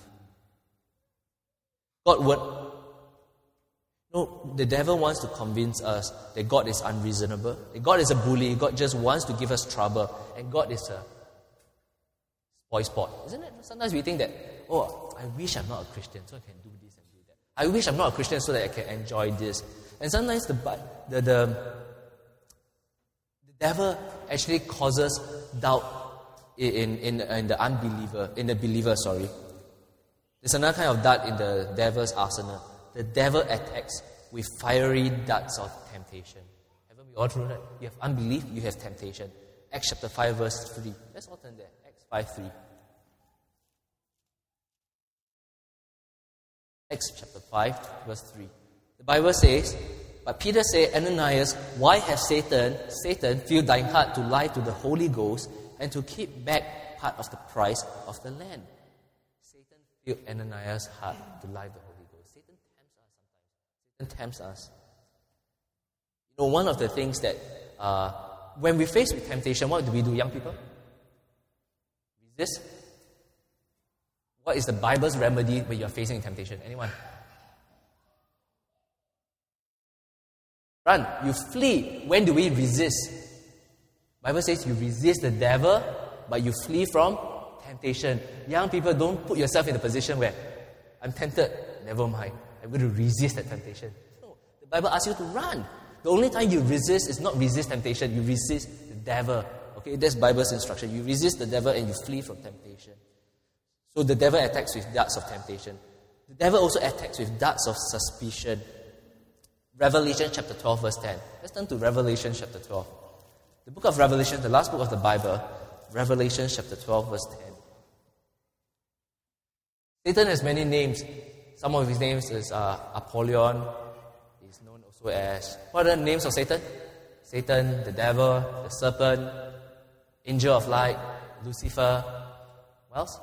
God word. No, the devil wants to convince us that God is unreasonable, that God is a bully, God just wants to give us trouble, and God is a spoil sport. Isn't it? Sometimes we think that, oh, I wish I'm not a Christian so I can do this and do that. I wish I'm not a Christian so that I can enjoy this. And sometimes the the the, the devil actually causes doubt in, in, in the unbeliever, in the believer, sorry. There's another kind of dart in the devil's arsenal. The devil attacks with fiery darts of temptation. Haven't we all through that? You have unbelief, you have temptation. Acts chapter five, verse three. Let's all turn there. Acts five, three. Acts chapter five, verse three. The Bible says, but Peter said, Ananias, why have Satan, Satan filled thine heart to lie to the Holy Ghost and to keep back part of the price of the land? Satan filled Ananias' heart to lie to the Holy Ghost. Satan tempts us sometimes. Satan tempts us. You know, one of the things that, uh, when we face with temptation, what do we do, young people? Resist. What is the Bible's remedy when you are facing temptation? Anyone? Run. You flee. When do we resist? Bible says you resist the devil, but you flee from temptation. Young people, don't put yourself in the position where I'm tempted. Never mind. I'm going to resist that temptation. No. The Bible asks you to run. The only time you resist is not resist temptation. You resist the devil. Okay, that's Bible's instruction. You resist the devil and you flee from temptation. So the devil attacks with darts of temptation. The devil also attacks with darts of suspicion. Revelation chapter twelve, verse ten. Let's turn to Revelation chapter twelve. The book of Revelation, the last book of the Bible, Revelation chapter twelve, verse ten. Satan has many names. Some of his names is uh, Apollyon. He's known also as... What are the names of Satan? Satan, the devil, the serpent, angel of light, Lucifer. What else?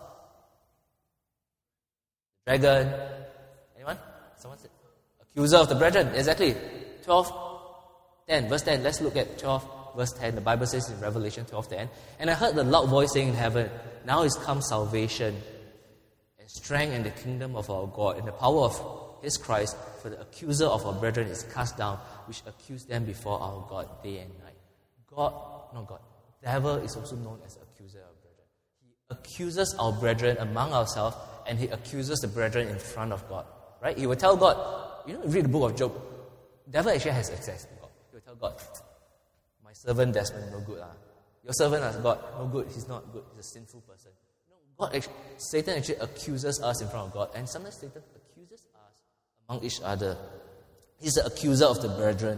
Dragon. Anyone? Someone said? Accuser of the brethren. Exactly. twelve, ten. Verse ten. Let's look at twelve, verse ten. The Bible says in Revelation twelve ten. And I heard the loud voice saying in heaven, now is come salvation and strength in the kingdom of our God and the power of His Christ, for the accuser of our brethren is cast down, which accused them before our God day and night. God, not God, devil is also known as accuser of brethren. He accuses our brethren among ourselves, and he accuses the brethren in front of God. Right? He will tell God, you know, read the book of Job. Devil actually has access to God. He will tell God, my servant Desmond, no good. Ah. Your servant has God, no good. He's not good. He's a sinful person. No, God actually, Satan actually accuses us in front of God, and sometimes Satan accuses us among each other. He's the accuser of the brethren.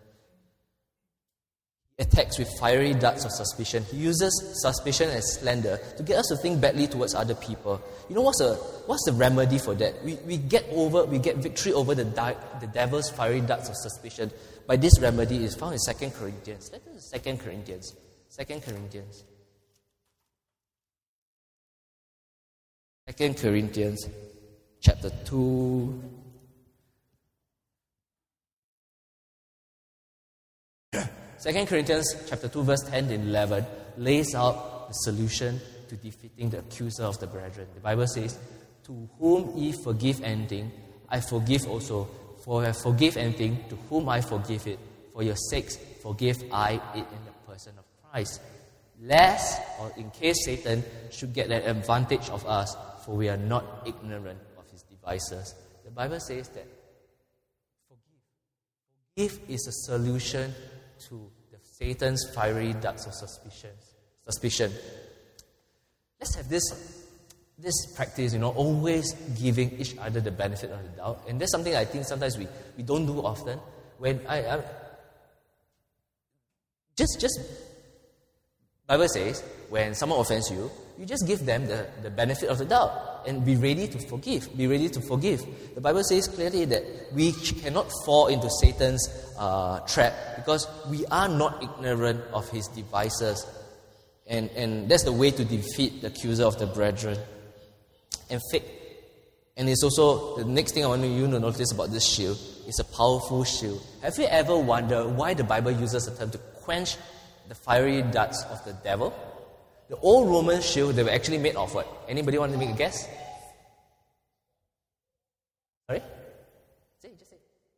He attacks with fiery darts of suspicion. He uses suspicion and slander to get us to think badly towards other people. You know what's the what's the remedy for that? We we get over we get victory over the di- the devil's fiery darts of suspicion by this remedy is found in Second Corinthians. Let's go to Second Corinthians. Second Corinthians. Second Corinthians chapter two. Second Corinthians chapter two, verse ten to eleven lays out the solution to defeating the accuser of the brethren. The Bible says, to whom ye forgive anything, I forgive also. For I forgive anything, to whom I forgive it. For your sakes forgive I it in the person of Christ. Lest, or in case Satan should get an advantage of us, for we are not ignorant of his devices. The Bible says that forgive. Forgive is a solution to the Satan's fiery darts of suspicion. Suspicion. Let's have this this practice, you know, always giving each other the benefit of the doubt. And that's something I think sometimes we, we don't do often. When I, I just just Bible says when someone offends you, you just give them the, the benefit of the doubt and be ready to forgive. Be ready to forgive. The Bible says clearly that we cannot fall into Satan's uh, trap because we are not ignorant of his devices. And, and that's the way to defeat the accuser of the brethren. And faith. And it's also, the next thing I want you to notice about this shield is a powerful shield. Have you ever wondered why the Bible uses the term to quench the fiery darts of the devil? The old Roman shield, they were actually made of what? Anybody want to make a guess? Sorry? Say, just say.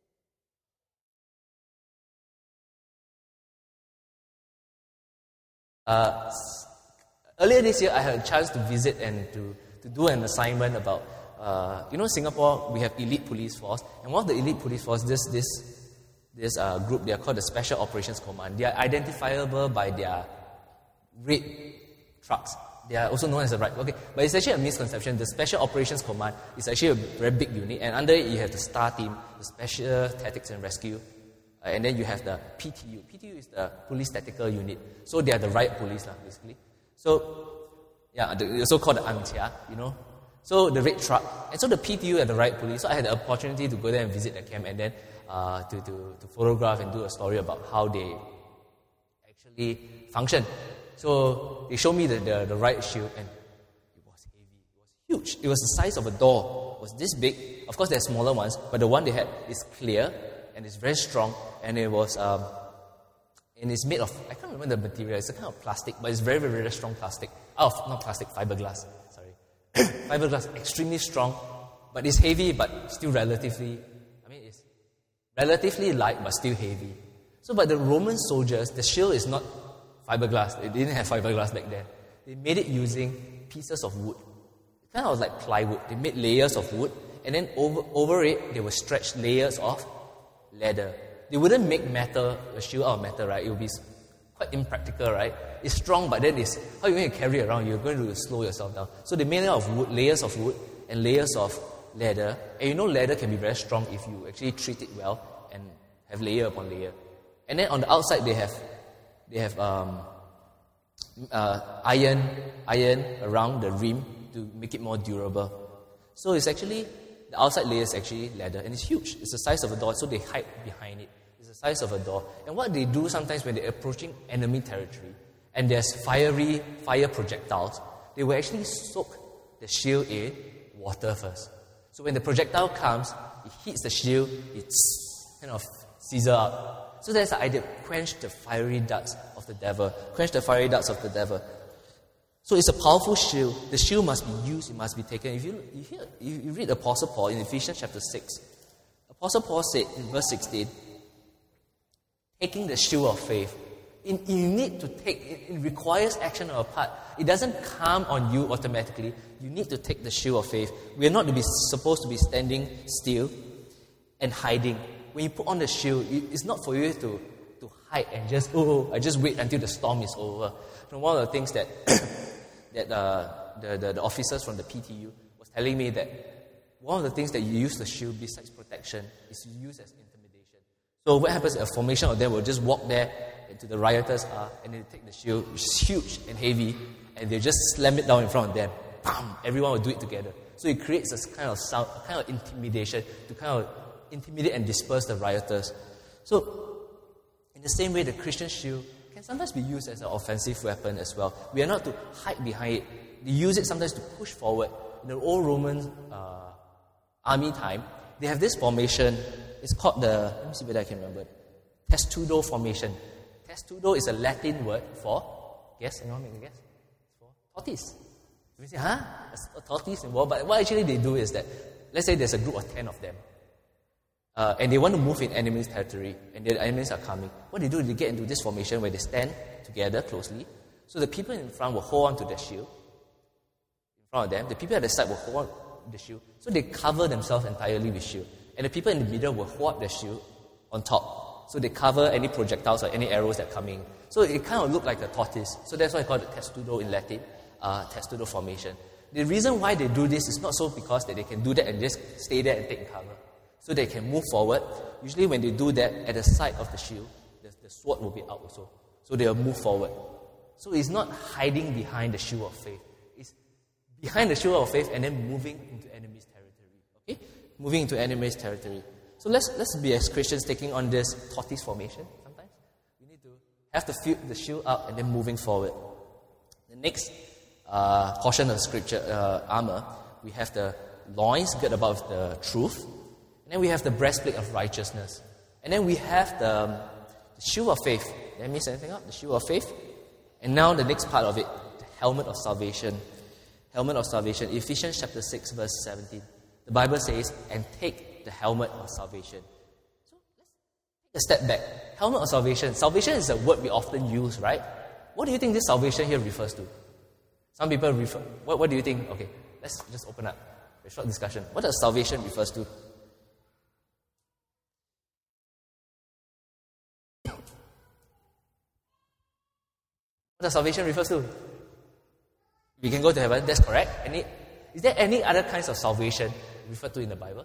Uh, earlier this year, I had a chance to visit and to, to do an assignment about, uh, you know, Singapore, we have elite police force, and one of the elite police force, this this this uh, group, they are called the Special Operations Command. They are identifiable by their red trucks. They are also known as the right. Okay, but it's actually a misconception. The Special Operations Command is actually a very big unit, and under it you have the STAR team, the Special Tactics and Rescue, uh, and then you have the P T U. P T U is the Police Tactical Unit. So they are the riot police, lah, basically. So, yeah, they're also called the Angtia, you know. So the red truck, and so the P T U and the riot police. So I had the opportunity to go there and visit the camp, and then uh, to, to to photograph and do a story about how they actually function. So they showed me the, the, the riot shield, and it was heavy. It was huge. It was the size of a door. It was this big. Of course, there are smaller ones, but the one they had is clear, and it's very strong, and it was um, and it's made of, I can't remember the material. It's a kind of plastic, but it's very, very, very strong plastic. Oh, not plastic, fiberglass. Sorry. Fiberglass, extremely strong, but it's heavy, but still relatively, I mean, it's relatively light, but still heavy. So, but the Roman soldiers, the shield is not fiberglass. They didn't have fiberglass back then. They made it using pieces of wood. It kind of like plywood. They made layers of wood, and then over, over it, they would stretch layers of leather. They wouldn't make metal, a shield out of metal, right? It would be quite impractical, right? It's strong, but then it's, how are you going to carry it around? You're going to slow yourself down. So they made it out of wood, layers of wood, and layers of leather. And you know leather can be very strong if you actually treat it well and have layer upon layer. And then on the outside, they have They have um, uh, iron, iron around the rim to make it more durable. So it's actually, the outside layer is actually leather, and it's huge. It's the size of a door, so they hide behind it. It's the size of a door. And what they do sometimes when they're approaching enemy territory and there's fiery fire projectiles, they will actually soak the shield in water first. So when the projectile comes, it hits the shield, it kind of seizes up. So that's the idea, quench the fiery darts of the devil. Quench the fiery darts of the devil. So it's a powerful shield. The shield must be used, it must be taken. If you, you, hear, you read Apostle Paul in Ephesians chapter six, Apostle Paul said in verse sixteen, taking the shield of faith. In, you need to take, it, it requires action on our part. It doesn't come on you automatically. You need to take the shield of faith. We are not to be supposed to be standing still and hiding. When you put on the shield, it's not for you to, to hide and just, oh, I just wait until the storm is over. So one of the things that that uh, the, the, the officers from the P T U was telling me that one of the things that you use the shield besides protection is you use as intimidation. So what happens, a formation of them will just walk there to the rioters are, and they take the shield, which is huge and heavy, and they just slam it down in front of them. Bam! Everyone will do it together. So it creates this kind of sound, kind of intimidation to kind of intimidate and disperse the rioters. So, in the same way, the Christian shield can sometimes be used as an offensive weapon as well. We are not to hide behind it. They use it sometimes to push forward. In the old Roman uh, army time, they have this formation. It's called the, let me see whether I can remember, testudo formation. Testudo is a Latin word for, guess, anyone make a guess? For tortoise. You say, huh? A tortoise involved. But what actually they do is that, let's say there's a group of ten of them, uh, and they want to move in enemy's territory, and the enemies are coming. What they do is they get into this formation where they stand together closely. So the people in front will hold on to the shield in front of them. The people at the side will hold on to the shield. So they cover themselves entirely with shield. And the people in the middle will hold up the shield on top. So they cover any projectiles or any arrows that are coming. So it kind of looks like a tortoise. So that's why I call it testudo in Latin, uh, testudo formation. The reason why they do this is not so because that they can do that and just stay there and take cover. So they can move forward. Usually when they do that, at the side of the shield, the, the sword will be out also. So they will move forward. So it's not hiding behind the shield of faith. It's behind the shield of faith and then moving into enemy's territory. Okay? Moving into enemy's territory. So let's let's be as Christians taking on this tortoise formation sometimes. We need to have the, field, the shield up and then moving forward. The next uh, portion of scripture, uh, armor, we have the loins girt about the truth. And then we have the breastplate of righteousness. And then we have the, um, the shield of faith. Did I miss anything up? The shield of faith. And now the next part of it, the helmet of salvation. Helmet of salvation. Ephesians chapter six, verse seventeen. The Bible says, and take the helmet of salvation. So let's take a step back. Helmet of salvation. Salvation is a word we often use, right? What do you think this salvation here refers to? Some people refer... What, what do you think? Okay, let's just open up a short discussion. What does salvation refers to? What does salvation refers to? We can go to heaven, that's correct. Any, is there any other kinds of salvation referred to in the Bible?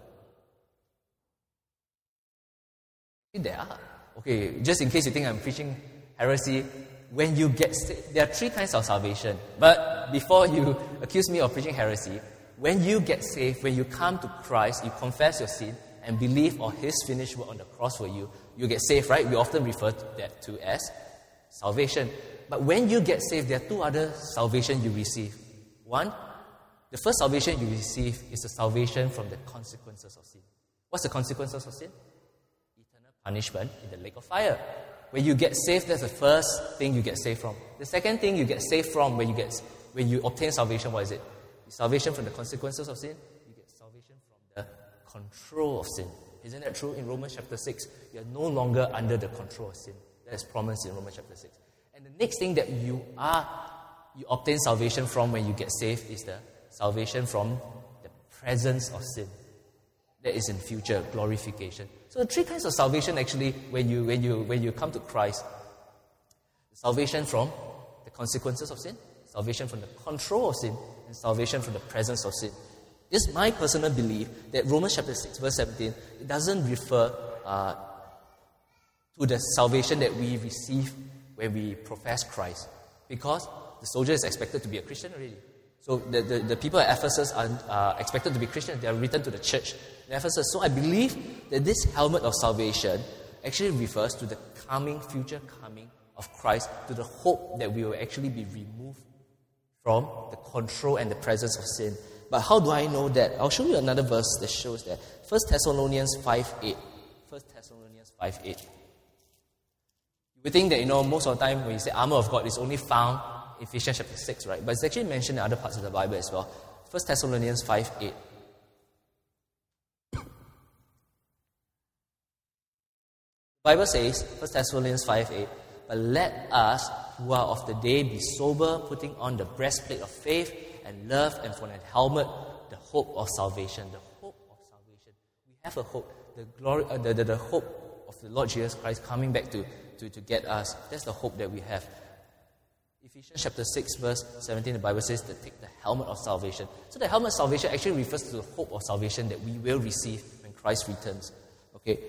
There are. Okay, just in case you think I'm preaching heresy, when you get saved, there are three kinds of salvation. But before you accuse me of preaching heresy, when you get saved, when you come to Christ, you confess your sin and believe on His finished work on the cross for you, you get saved, right? We often refer to that to as salvation. But when you get saved, there are two other salvation you receive. One, the first salvation you receive is the salvation from the consequences of sin. What's the consequences of sin? Punishment in the lake of fire. When you get saved, that's the first thing you get saved from. The second thing you get saved from when you get when you obtain salvation, what is it? Salvation from the consequences of sin. You get salvation from the control of sin. Isn't that true in Romans chapter six? You are no longer under the control of sin. That is promised in Romans chapter six. And the next thing that you are you obtain salvation from when you get saved is the salvation from the presence of sin. That is in future glorification. So the three kinds of salvation actually, when you when you when you come to Christ, salvation from the consequences of sin, salvation from the control of sin, and salvation from the presence of sin. This is my personal belief that Romans chapter six, verse seventeen, it doesn't refer uh, to the salvation that we receive when we profess Christ, because the soldier is expected to be a Christian already. So the, the, the people at Ephesus are uh, expected to be Christian. They are written to the church in Ephesus. So I believe that this helmet of salvation actually refers to the coming, future coming of Christ, to the hope that we will actually be removed from the control and the presence of sin. But how do I know that? I'll show you another verse that shows that. First Thessalonians five eight. First Thessalonians five eight. We think that, you know, most of the time when you say armor of God, it's only found in Ephesians chapter six, right? But it's actually mentioned in other parts of the Bible as well. First Thessalonians five eight. The Bible says, First Thessalonians five eight, but let us who are of the day be sober, putting on the breastplate of faith and love, and for an helmet, the hope of salvation. The hope of salvation. We have a hope. The glory, uh, the, the, the hope of the Lord Jesus Christ coming back to, to, to get us. That's the hope that we have. Ephesians chapter six, verse seventeen, the Bible says to take the helmet of salvation. So the helmet of salvation actually refers to the hope of salvation that we will receive when Christ returns. Okay?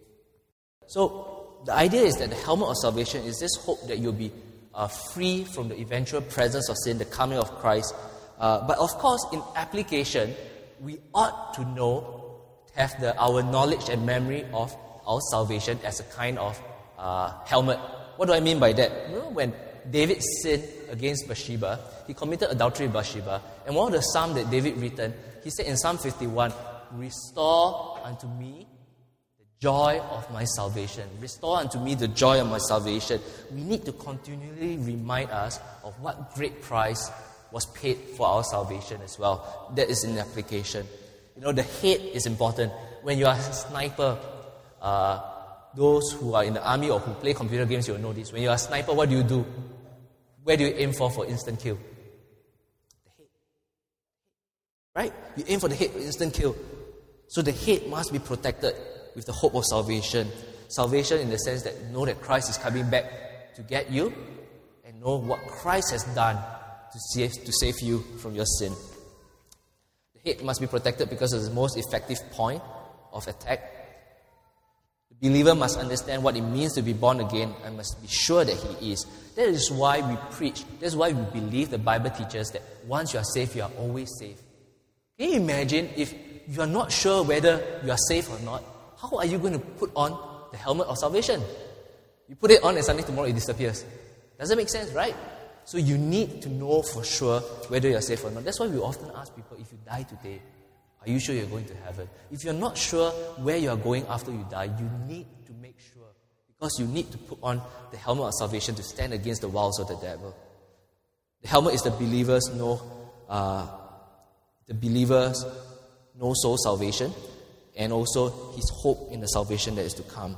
So the idea is that the helmet of salvation is this hope that you'll be uh, free from the eventual presence of sin, the coming of Christ. Uh, but of course, in application, we ought to know, have the, our knowledge and memory of our salvation as a kind of uh, helmet. What do I mean by that? You know, when David sinned against Bathsheba, he committed adultery with Bathsheba, and one of the psalms that David written, he said in Psalm fifty-one, restore unto me the joy of my salvation. Restore unto me the joy of my salvation. We need to continually remind us of what great price was paid for our salvation as well. That is in application. You know, the head is important. When you are a sniper, uh, those who are in the army or who play computer games, you'll know this. When you are a sniper, what do you do? Where do you aim for for instant kill? The head. Right? You aim for the head for instant kill. So the head must be protected with the hope of salvation. Salvation in the sense that know that Christ is coming back to get you, and know what Christ has done to save, to save you from your sin. The head must be protected because it's the most effective point of attack. The believer must understand what it means to be born again and must be sure that he is. That is why we preach. That's why we believe the Bible teaches that once you are saved, you are always saved. Can you imagine if you are not sure whether you are saved or not? How are you going to put on the helmet of salvation? You put it on and suddenly tomorrow it disappears. Doesn't make sense, right? So you need to know for sure whether you are saved or not. That's why we often ask people, if you die today, are you sure you're going to heaven? If you're not sure where you are going after you die, you need to make sure. Because you need to put on the helmet of salvation to stand against the wiles of the devil. The helmet is the believer's no, uh, the believer's no soul salvation, and also his hope in the salvation that is to come.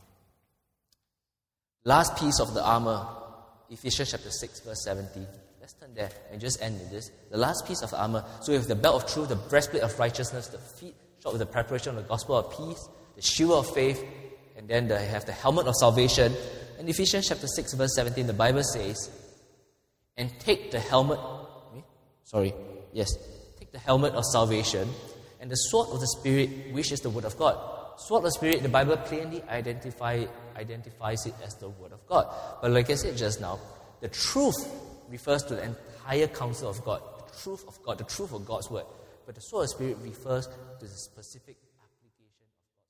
Last piece of the armor, Ephesians chapter six, verse seventeen. Let's turn there and just end with this. The last piece of armor. So we have the belt of truth, the breastplate of righteousness, the feet shod with the preparation of the gospel of peace, the shield of faith, and then they have the helmet of salvation. In Ephesians chapter six, verse seventeen, the Bible says, and take the helmet, sorry, yes, take the helmet of salvation and the sword of the Spirit, which is the word of God. Sword of the Spirit, the Bible plainly identify, identifies it as the word of God. But like I said just now, the truth refers to the entire counsel of God, the truth of God, the truth of God's word. But the sword of the Spirit refers to the specific application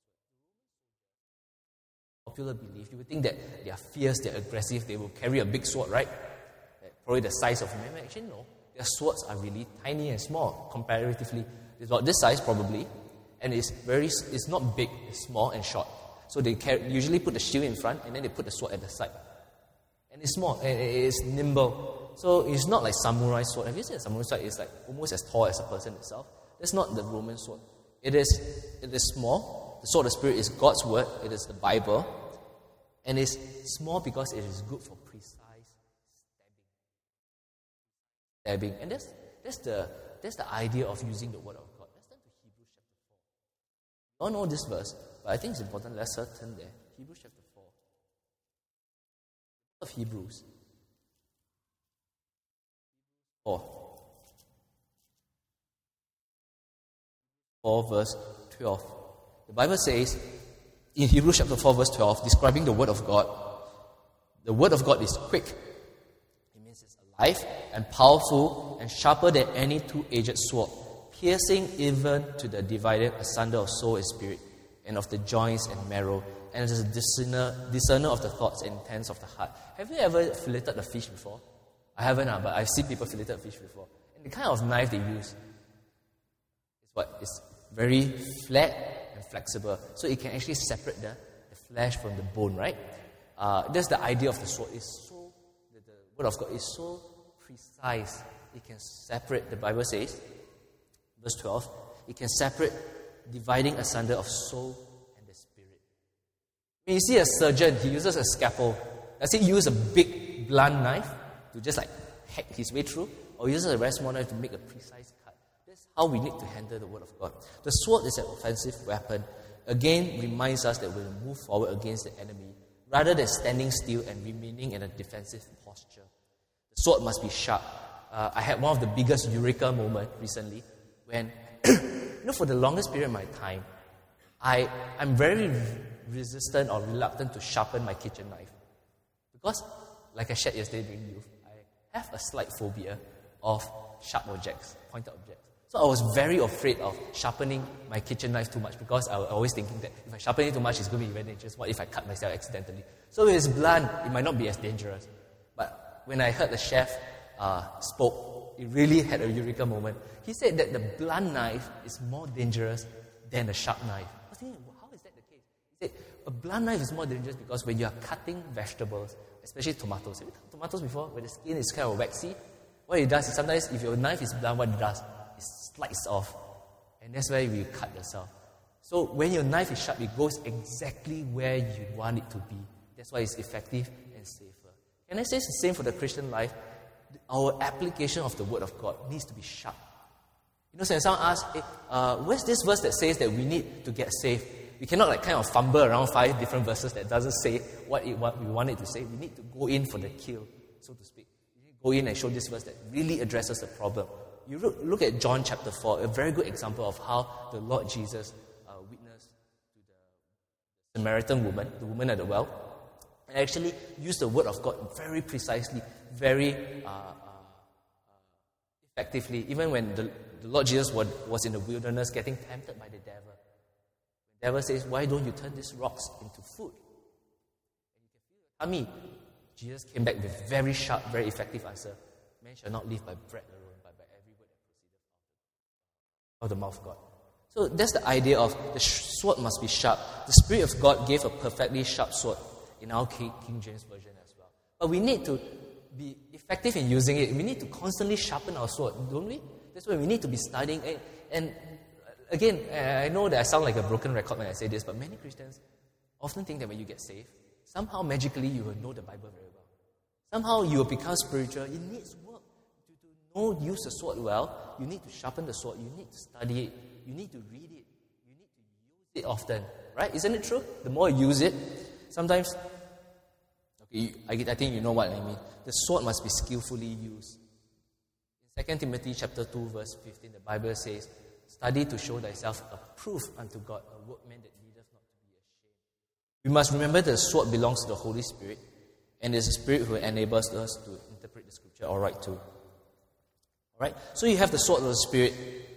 of God's word. Popular belief, you would think that they are fierce, they are aggressive, they will carry a big sword, right? Probably the size of a man. Actually, no. Their swords are really tiny and small, comparatively. It's about this size, probably. And it's very, it's not big, it's small and short. So they carry, usually put the shield in front, and then they put the sword at the side. And it's small, and it's nimble. So it's not like samurai sword. Have you seen a samurai sword? It's like almost as tall as a person itself. That's not the Roman sword. It is, it is small. The sword of the Spirit is God's word. It is the Bible. And it's small because it is good for precise stabbing. Stabbing. And that's, that's, the, that's the idea of using the word of God. Let's turn to Hebrews chapter four. I don't know this verse, but I think it's important. Let's turn there. Hebrews chapter four. Of Hebrews. four. four verse twelve. The Bible says in Hebrews chapter four verse twelve, describing the word of God, the word of God is quick. It means it's alive and powerful and sharper than any two-edged sword, piercing even to the dividing asunder of soul and spirit, and of the joints and marrow, and is a discerner, discerner of the thoughts and intents of the heart. Have you ever filleted a fish before? I haven't, uh, but I've seen people fillet a fish before. And the kind of knife they use is what? It's very flat and flexible. So it can actually separate the, the flesh from the bone, right? Uh, that's the idea of the sword. It's so, the, the word of God is so precise. It can separate, the Bible says, verse twelve, it can separate, dividing asunder of soul and the spirit. When you see a surgeon, he uses a scalpel. Does he use a big, blunt knife to just like hack his way through? Or uses a very small knife to make a precise cut? That's how we need to handle the word of God. The sword is an offensive weapon. Again, reminds us that we'll move forward against the enemy, rather than standing still and remaining in a defensive posture. The sword must be sharp. Uh, I had one of the biggest eureka moments recently when, you know, for the longest period of my time, I, I'm very resistant or reluctant to sharpen my kitchen knife. Because, like I shared yesterday during youth, I have a slight phobia of sharp objects, pointed objects. So I was very afraid of sharpening my kitchen knife too much because I was always thinking that if I sharpen it too much, it's going to be very dangerous. What if I cut myself accidentally? So if it's blunt, it might not be as dangerous. But when I heard the chef uh, spoke, it really had a eureka moment. He said that the blunt knife is more dangerous than a sharp knife. I was thinking, well, how is that the case? He said, a blunt knife is more dangerous because when you are cutting vegetables, especially tomatoes. Have you cut tomatoes before where the skin is kind of waxy? What it does is sometimes if your knife is blunt, what it does is slice off. And that's where you cut yourself. So when your knife is sharp, it goes exactly where you want it to be. That's why it's effective and safer. Can I say it's the same for the Christian life? Our application of the Word of God needs to be sharp. You know, so when someone asks, hey, uh, where's this verse that says that we need to get saved? We cannot like kind of fumble around five different verses that doesn't say what, it, what we want it to say. We need to go in for the kill, so to speak. We need to go in and show this verse that really addresses the problem. You look at John chapter four, a very good example of how the Lord Jesus uh, witnessed to the Samaritan woman, the woman at the well, and actually used the word of God very precisely, very uh, uh, effectively, even when the, the Lord Jesus was, was in the wilderness getting tempted by the devil. The devil says, why don't you turn these rocks into food? And you can feel it. I mean, Jesus came back with a very sharp, very effective answer. Man shall not live by bread alone, but by every word that proceedeth out of the mouth of God. So that's the idea of the sword must be sharp. The Spirit of God gave a perfectly sharp sword in our King, King James Version as well. But we need to be effective in using it. We need to constantly sharpen our sword, don't we? That's why we need to be studying. And, and again, I know that I sound like a broken record when I say this, but many Christians often think that when you get saved, somehow magically you will know the Bible very well. Somehow you will become spiritual. It needs work. To, to know, use the sword well, you need to sharpen the sword. You need to study it. You need to read it. You need to use it often. Right? Isn't it true? The more you use it, sometimes, okay, I, I think you know what I mean. The sword must be skillfully used. In Second Timothy chapter two, verse fifteen, the Bible says, study to show thyself approved unto God, a workman that needeth not to be ashamed. We must remember that the sword belongs to the Holy Spirit, and it is the Spirit who enables us to interpret the Scripture all right too. Alright? So you have the sword of the Spirit.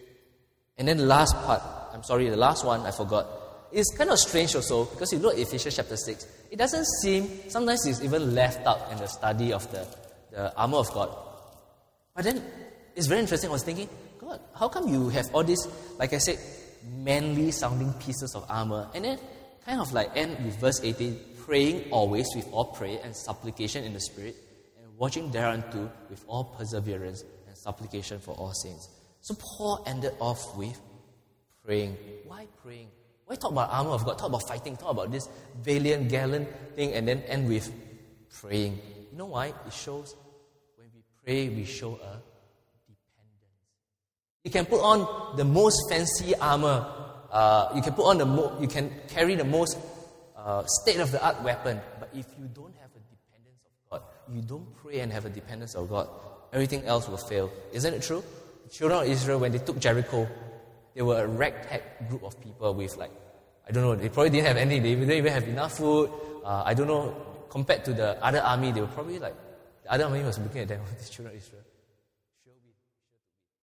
And then the last part, I'm sorry, the last one I forgot. It's kind of strange also, because you look at Ephesians chapter six, it doesn't seem, sometimes it's even left out in the study of the, the armor of God. But then, it's very interesting. I was thinking, God, how come you have all these, like I said, manly sounding pieces of armor, and then kind of like end with verse eighteen, praying always with all prayer and supplication in the Spirit, and watching thereunto with all perseverance and supplication for all saints. So Paul ended off with praying. Why praying? Why talk about armor of God? Talk about fighting. Talk about this valiant, gallant thing, and then end with praying. You know why? It shows when we pray, we show a dependence. You can put on the most fancy armor. Uh, you can put on the mo- you can carry the most uh, state-of-the-art weapon. But if you don't have a dependence of God, you don't pray and have a dependence of God, everything else will fail. Isn't it true? The children of Israel, when they took Jericho, they were a ragtag group of people with like, I don't know, they probably didn't have anything. They didn't even have enough food. Uh, I don't know, compared to the other army, they were probably like, the other army was looking at them, these children of Israel. Sure we, sure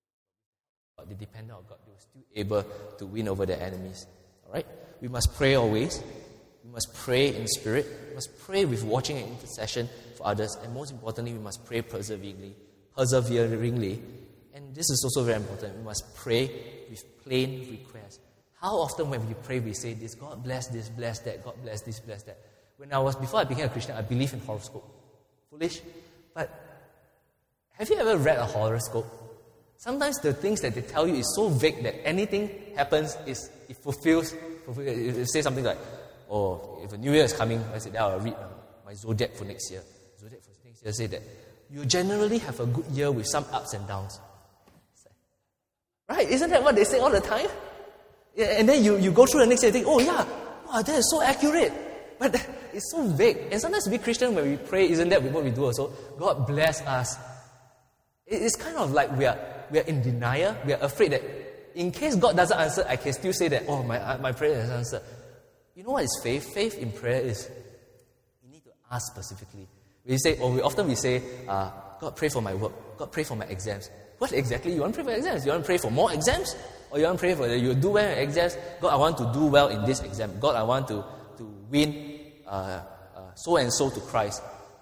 we. But they depended on God. They were still able to win over their enemies. Alright? We must pray always. we must pray in spirit, we must pray with watching and intercession for others, and most importantly, we must pray perseveringly, perseveringly. And this is also very important. We must pray with plain requests. How often when we pray, we say this, God bless this, bless that, God bless this, bless that. When I was, before I became a Christian, I believed in horoscope. Foolish. But have you ever read a horoscope? Sometimes the things that they tell you is so vague that anything happens, is it fulfills, fulfills it, it says something like, oh, if a new year is coming, I said, I'll read uh, my zodiac for next year. Zodiac for next year say that you generally have a good year with some ups and downs. Right? Isn't that what they say all the time? Yeah, and then you, you go through the next year and think, oh yeah, wow, that is so accurate. But it's so vague. And sometimes we Christians, when we pray, isn't that what we do also? God bless us. It's kind of like we are we are in denial. We are afraid that in case God doesn't answer, I can still say that, oh, my my prayer is answered. You know what is faith? Faith in prayer is you need to ask specifically. We say, or we often we say, uh, God, pray for my work. God, pray for my exams. What exactly? You want to pray for exams? You want to pray for more exams? Or you want to pray for that you do well in exams? God, I want to do well in this exam. God, I want to, to win uh, uh, so and so to Christ.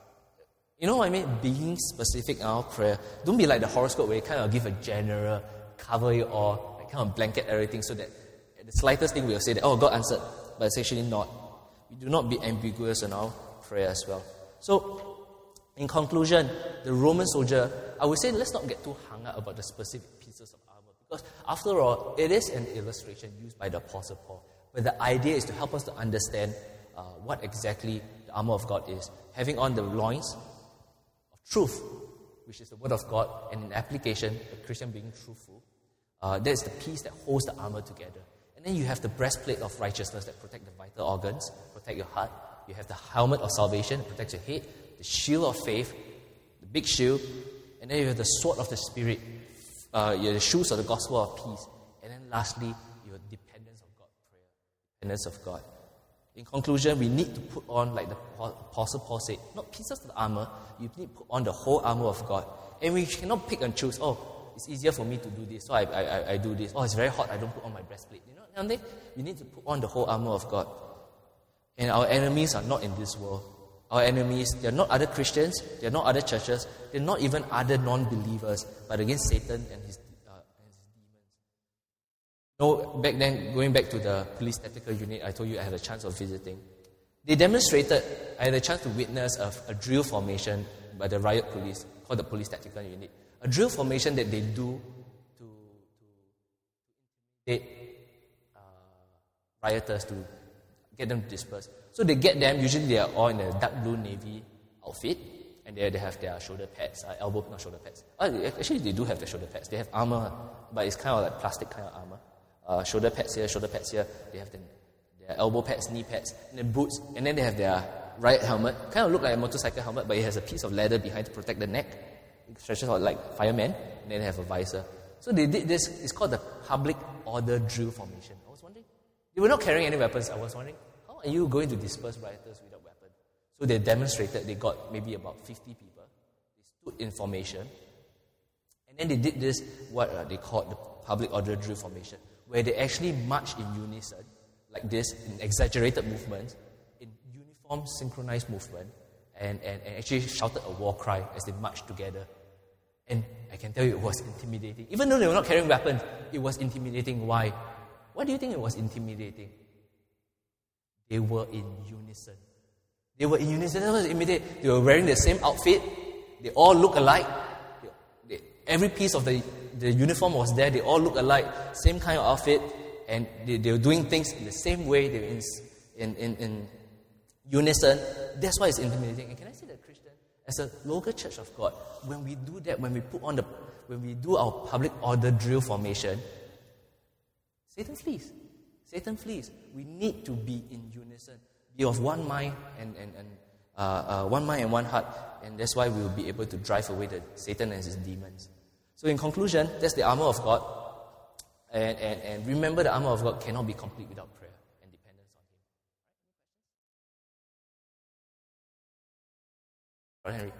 You know what I mean? Being specific in our prayer. Don't be like the horoscope where you kind of give a general, cover it all, like kind of blanket everything so that at the slightest thing we'll say that, oh, God answered. But it's actually not. We do not be ambiguous in our prayer as well. So, in conclusion, the Roman soldier, I would say let's not get too hung up about the specific pieces of armor. Because after all, it is an illustration used by the Apostle Paul. But the idea is to help us to understand uh, what exactly the armor of God is. Having on the loins of truth, which is the word of God, and in application, a Christian being truthful. Uh, that is the piece that holds the armor together. And then you have the breastplate of righteousness that protect the vital organs, protect your heart. You have the helmet of salvation that protects your head, the shield of faith, the big shield, and then you have the sword of the Spirit, uh, your shoes of the gospel of peace, and then lastly, your dependence of God, prayer, dependence of God. In conclusion, we need to put on, like the Apostle Paul said, not pieces of the armor, you need to put on the whole armor of God. And we cannot pick and choose, oh, it's easier for me to do this, so I, I, I do this. Oh, it's very hot, I don't put on my breastplate. You know something? You need to put on the whole armor of God. And our enemies are not in this world. Our enemies, they're not other Christians, they're not other churches, they're not even other non-believers, but against Satan and his, uh, and his demons. No, back then, going back to the police tactical unit, I told you I had a chance of visiting. They demonstrated, I had a chance to witness a, a drill formation by the riot police, called the police tactical unit. A drill formation that they do to, to intimidate uh, rioters, to get them to disperse. So they get them, usually they are all in a dark blue navy outfit, and they, they have their shoulder pads, uh, elbow, not shoulder pads. Oh, actually, they do have their shoulder pads. They have armor, but it's kind of like plastic kind of armor. Uh, shoulder pads here, shoulder pads here. They have the, their elbow pads, knee pads, and then boots, and then they have their riot helmet. Kind of look like a motorcycle helmet, but it has a piece of leather behind to protect the neck. It stretches out like firemen, and then they have a visor. So they did this, it's called the Public Order Drill Formation. I was wondering, they were not carrying any weapons. I was wondering, how are you going to disperse rioters without weapons? So they demonstrated, they got maybe about fifty people. They stood in formation. And then they did this, what uh, they called the Public Order Drill Formation, where they actually marched in unison, like this, in exaggerated movements, in uniform, synchronized movement, and, and, and actually shouted a war cry as they marched together. And I can tell you it was intimidating. Even though they were not carrying weapons, it was intimidating. Why? Why do you think it was intimidating? They were in unison. They were in unison. That was intimidating. They were wearing the same outfit. They all look alike. They, they, every piece of the, the uniform was there. They all look alike. Same kind of outfit. And they, they were doing things in the same way. They were in, in, in, in unison. That's why it's intimidating. And can I say that, Christian, as a local church of God, when we do that, when we put on the, when we do our public order drill formation, Satan flees. Satan flees. We need to be in unison, be of one mind and, and, and uh, uh, one mind and one heart, and that's why we will be able to drive away the Satan and his demons. So in conclusion, that's the armor of God. And, and, and remember, the armor of God cannot be complete without prayer and dependence on Him. Brother Henry?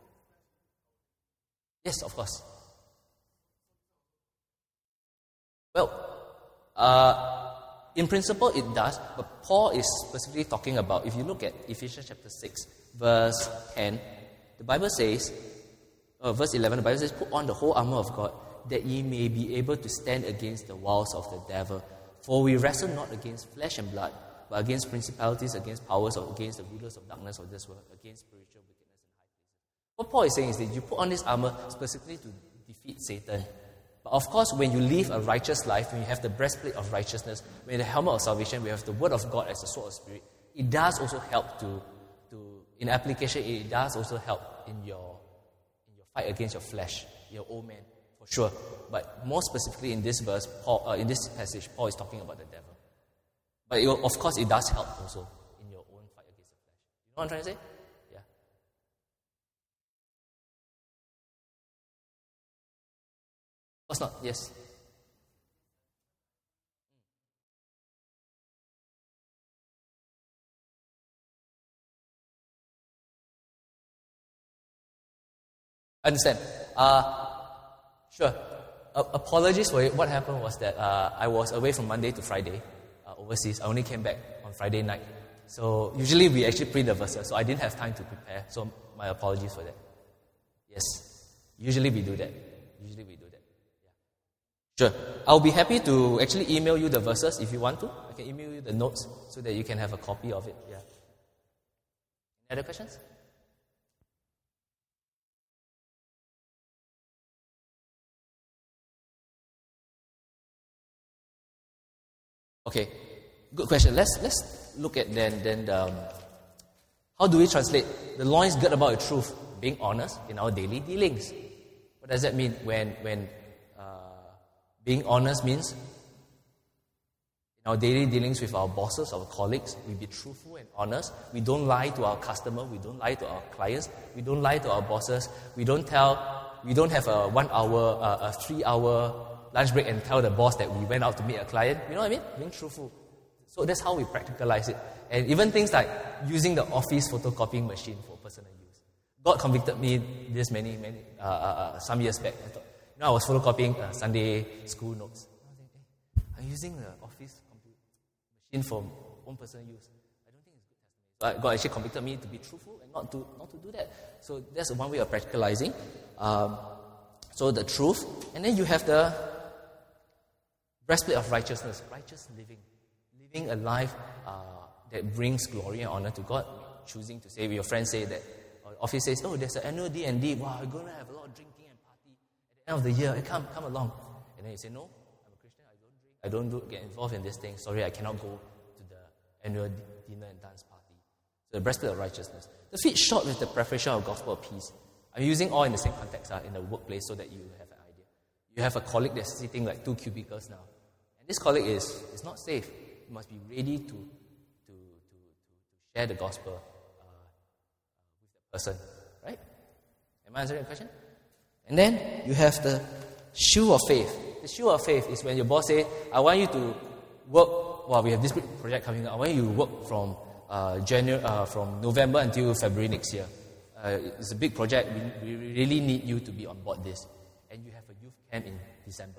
Yes, of course. Well, uh, in principle, it does, but Paul is specifically talking about, if you look at Ephesians chapter six, verse ten, the Bible says, uh, verse eleven, the Bible says, put on the whole armor of God, that ye may be able to stand against the wiles of the devil. For we wrestle not against flesh and blood, but against principalities, against powers, or against the rulers of darkness of this world, against spiritual wickedness in high places. What Paul is saying is that you put on this armor specifically to defeat Satan. But of course, when you live a righteous life, when you have the breastplate of righteousness, when the helmet of salvation, we have the word of God as the sword of spirit, it does also help to, to in application, it does also help in your, in your fight against your flesh, your old man, for sure. But more specifically in this verse, Paul, uh, in this passage, Paul is talking about the devil. But it, of course, it does help also in your own fight against the flesh. You know what I'm trying to say? Yeah. Of course not. Yes. I understand. Uh, sure. Uh, apologies for it. What happened was that uh, I was away from Monday to Friday. Overseas. I only came back on Friday night. So usually we actually print the verses, so I didn't have time to prepare. So my apologies for that. Yes. Usually we do that. Usually we do that. Yeah. Sure. I'll be happy to actually email you the verses if you want to. I can email you the notes so that you can have a copy of it. Yeah. Any other questions? Okay. Good question. Let's let's look at then then um, how do we translate the loins girt about the truth, being honest in our daily dealings? What does that mean? When when uh, being honest means in our daily dealings with our bosses, our colleagues, we be truthful and honest. We don't lie to our customer. We don't lie to our clients. We don't lie to our bosses. We don't tell. We don't have a one hour, uh, a three hour lunch break and tell the boss that we went out to meet a client. You know what I mean? Being truthful. So that's how we practicalize it. And even things like using the office photocopying machine for personal use. God convicted me this many, many, uh, uh, uh, some years back. I thought, you know, I was photocopying uh, Sunday school notes. I was thinking, hey, I'm using the office computer machine for own personal use. I don't think it's good testimony. So God actually convicted me to be truthful and not to not to do that. So that's one way of practicalizing. Um, so the truth, and then you have the breastplate of righteousness, righteous living. Living a life uh, that brings glory and honor to God. Choosing to say, your friends say that, or the office says, oh, there's an annual D and D. Wow, we're going to have a lot of drinking and party at the end of the year. Hey, come, come along. And then you say, no, I'm a Christian. I don't drink. I don't do, get involved in this thing. Sorry, I cannot go to the annual dinner and dance party. So the breastplate of righteousness. The feet shod with the preparation of gospel of peace. I'm using all in the same context uh, in the workplace so that you have an idea. You have a colleague that's sitting like two cubicles now. And this colleague is, is not safe. You must be ready to, to, to, to, to share the gospel uh, with the person. Right? Am I answering the question? And then you have the shoe of faith. The shoe of faith is when your boss says, I want you to work, well, we have this big project coming up. I want you to work from uh, January, uh, from November until February next year. Uh, it's a big project. We, we really need you to be on board this. And you have a youth camp in December.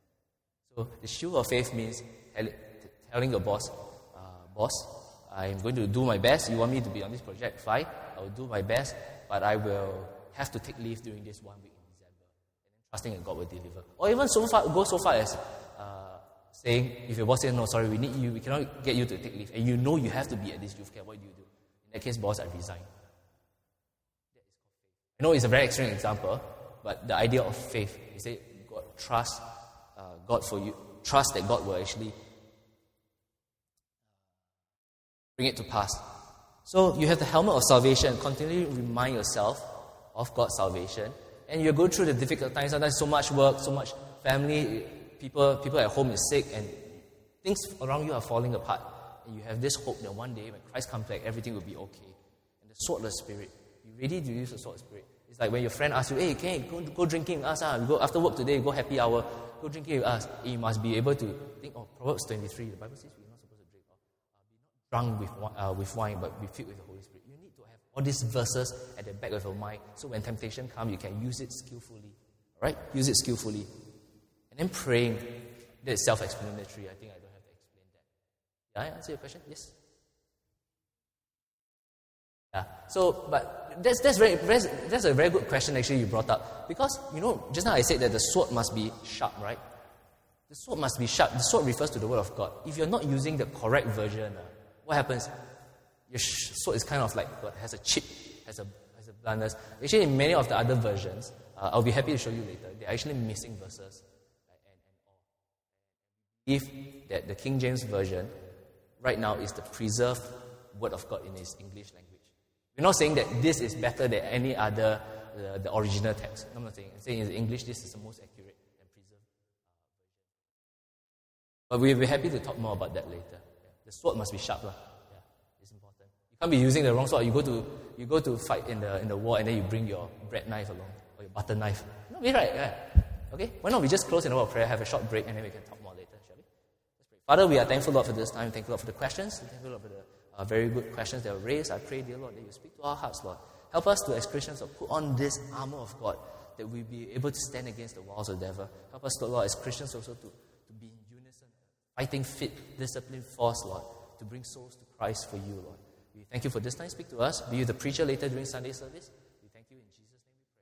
So the shoe of faith means telling your boss, uh, boss, I'm going to do my best. You want me to be on this project? Fine. I will do my best, but I will have to take leave during this one week in December. And then trusting that God will deliver. Or even so far, go so far as uh, saying, if your boss says, no, sorry, we need you, we cannot get you to take leave, and you know you have to be at this youth camp, what do you do? In that case, boss, I resign. I know it's a very extreme example, but the idea of faith, you say, God, trust uh, God for you, trust that God will actually bring it to pass. So you have the helmet of salvation. Continually remind yourself of God's salvation. And you go through the difficult times. Sometimes so much work, so much family, people people at home is sick, and things around you are falling apart. And you have this hope that one day when Christ comes back, everything will be okay. And the sword of the Spirit, you're ready to use the sword of the Spirit. It's like when your friend asks you, hey, can you go, go drinking with us? Ah? We go after work today, go happy hour, go drinking with us. And you must be able to think, oh, Proverbs twenty-three, the Bible says we're not supposed to drink. Be not drunk with, uh, with wine, but be filled with the Holy Spirit. You need to have all these verses at the back of your mind, so when temptation comes, you can use it skillfully. All right? Use it skillfully. And then praying, that is self-explanatory. I think I don't have to explain that. Did I answer your question? Yes. Yeah. So, but that's that's very that's, that's a very good question actually you brought up, because you know just now I said that the sword must be sharp, right? The sword must be sharp. The sword refers to the word of God. If you're not using the correct version, uh, what happens? Your sh- sword is kind of like what, has a chip, has a has a bluntness. Actually, in many of the other versions, uh, I'll be happy to show you later. They're actually missing verses. If that the King James Version right now is the preserved word of God in its English language. We're not saying that this is better than any other, uh, the original text. I'm not saying. I'm saying in English this is the most accurate and preserved version. But we'll be happy to talk more about that later. Yeah. The sword must be sharp, lah. Yeah, it's important. You can't be using the wrong sword. You go to you go to fight in the in the war and then you bring your bread knife along or your butter knife. No, be right. Yeah. Okay. Why not we just close in a word of prayer, have a short break, and then we can talk more later. Father, we are thankful, Lord, for this time. Thankful, Lord, for the questions. Thankful, Lord, for the uh, very good questions that were raised. I pray, dear Lord, that you speak to our hearts, Lord. Help us to, as Christians, to put on this armor of God, that we be able to stand against the walls of the devil. Help us, Lord, as Christians also to, to be in unison, fighting fit, disciplined force, Lord, to bring souls to Christ for you, Lord. We thank you for this time. Speak to us. Be you the preacher later during Sunday service. We thank you in Jesus' name.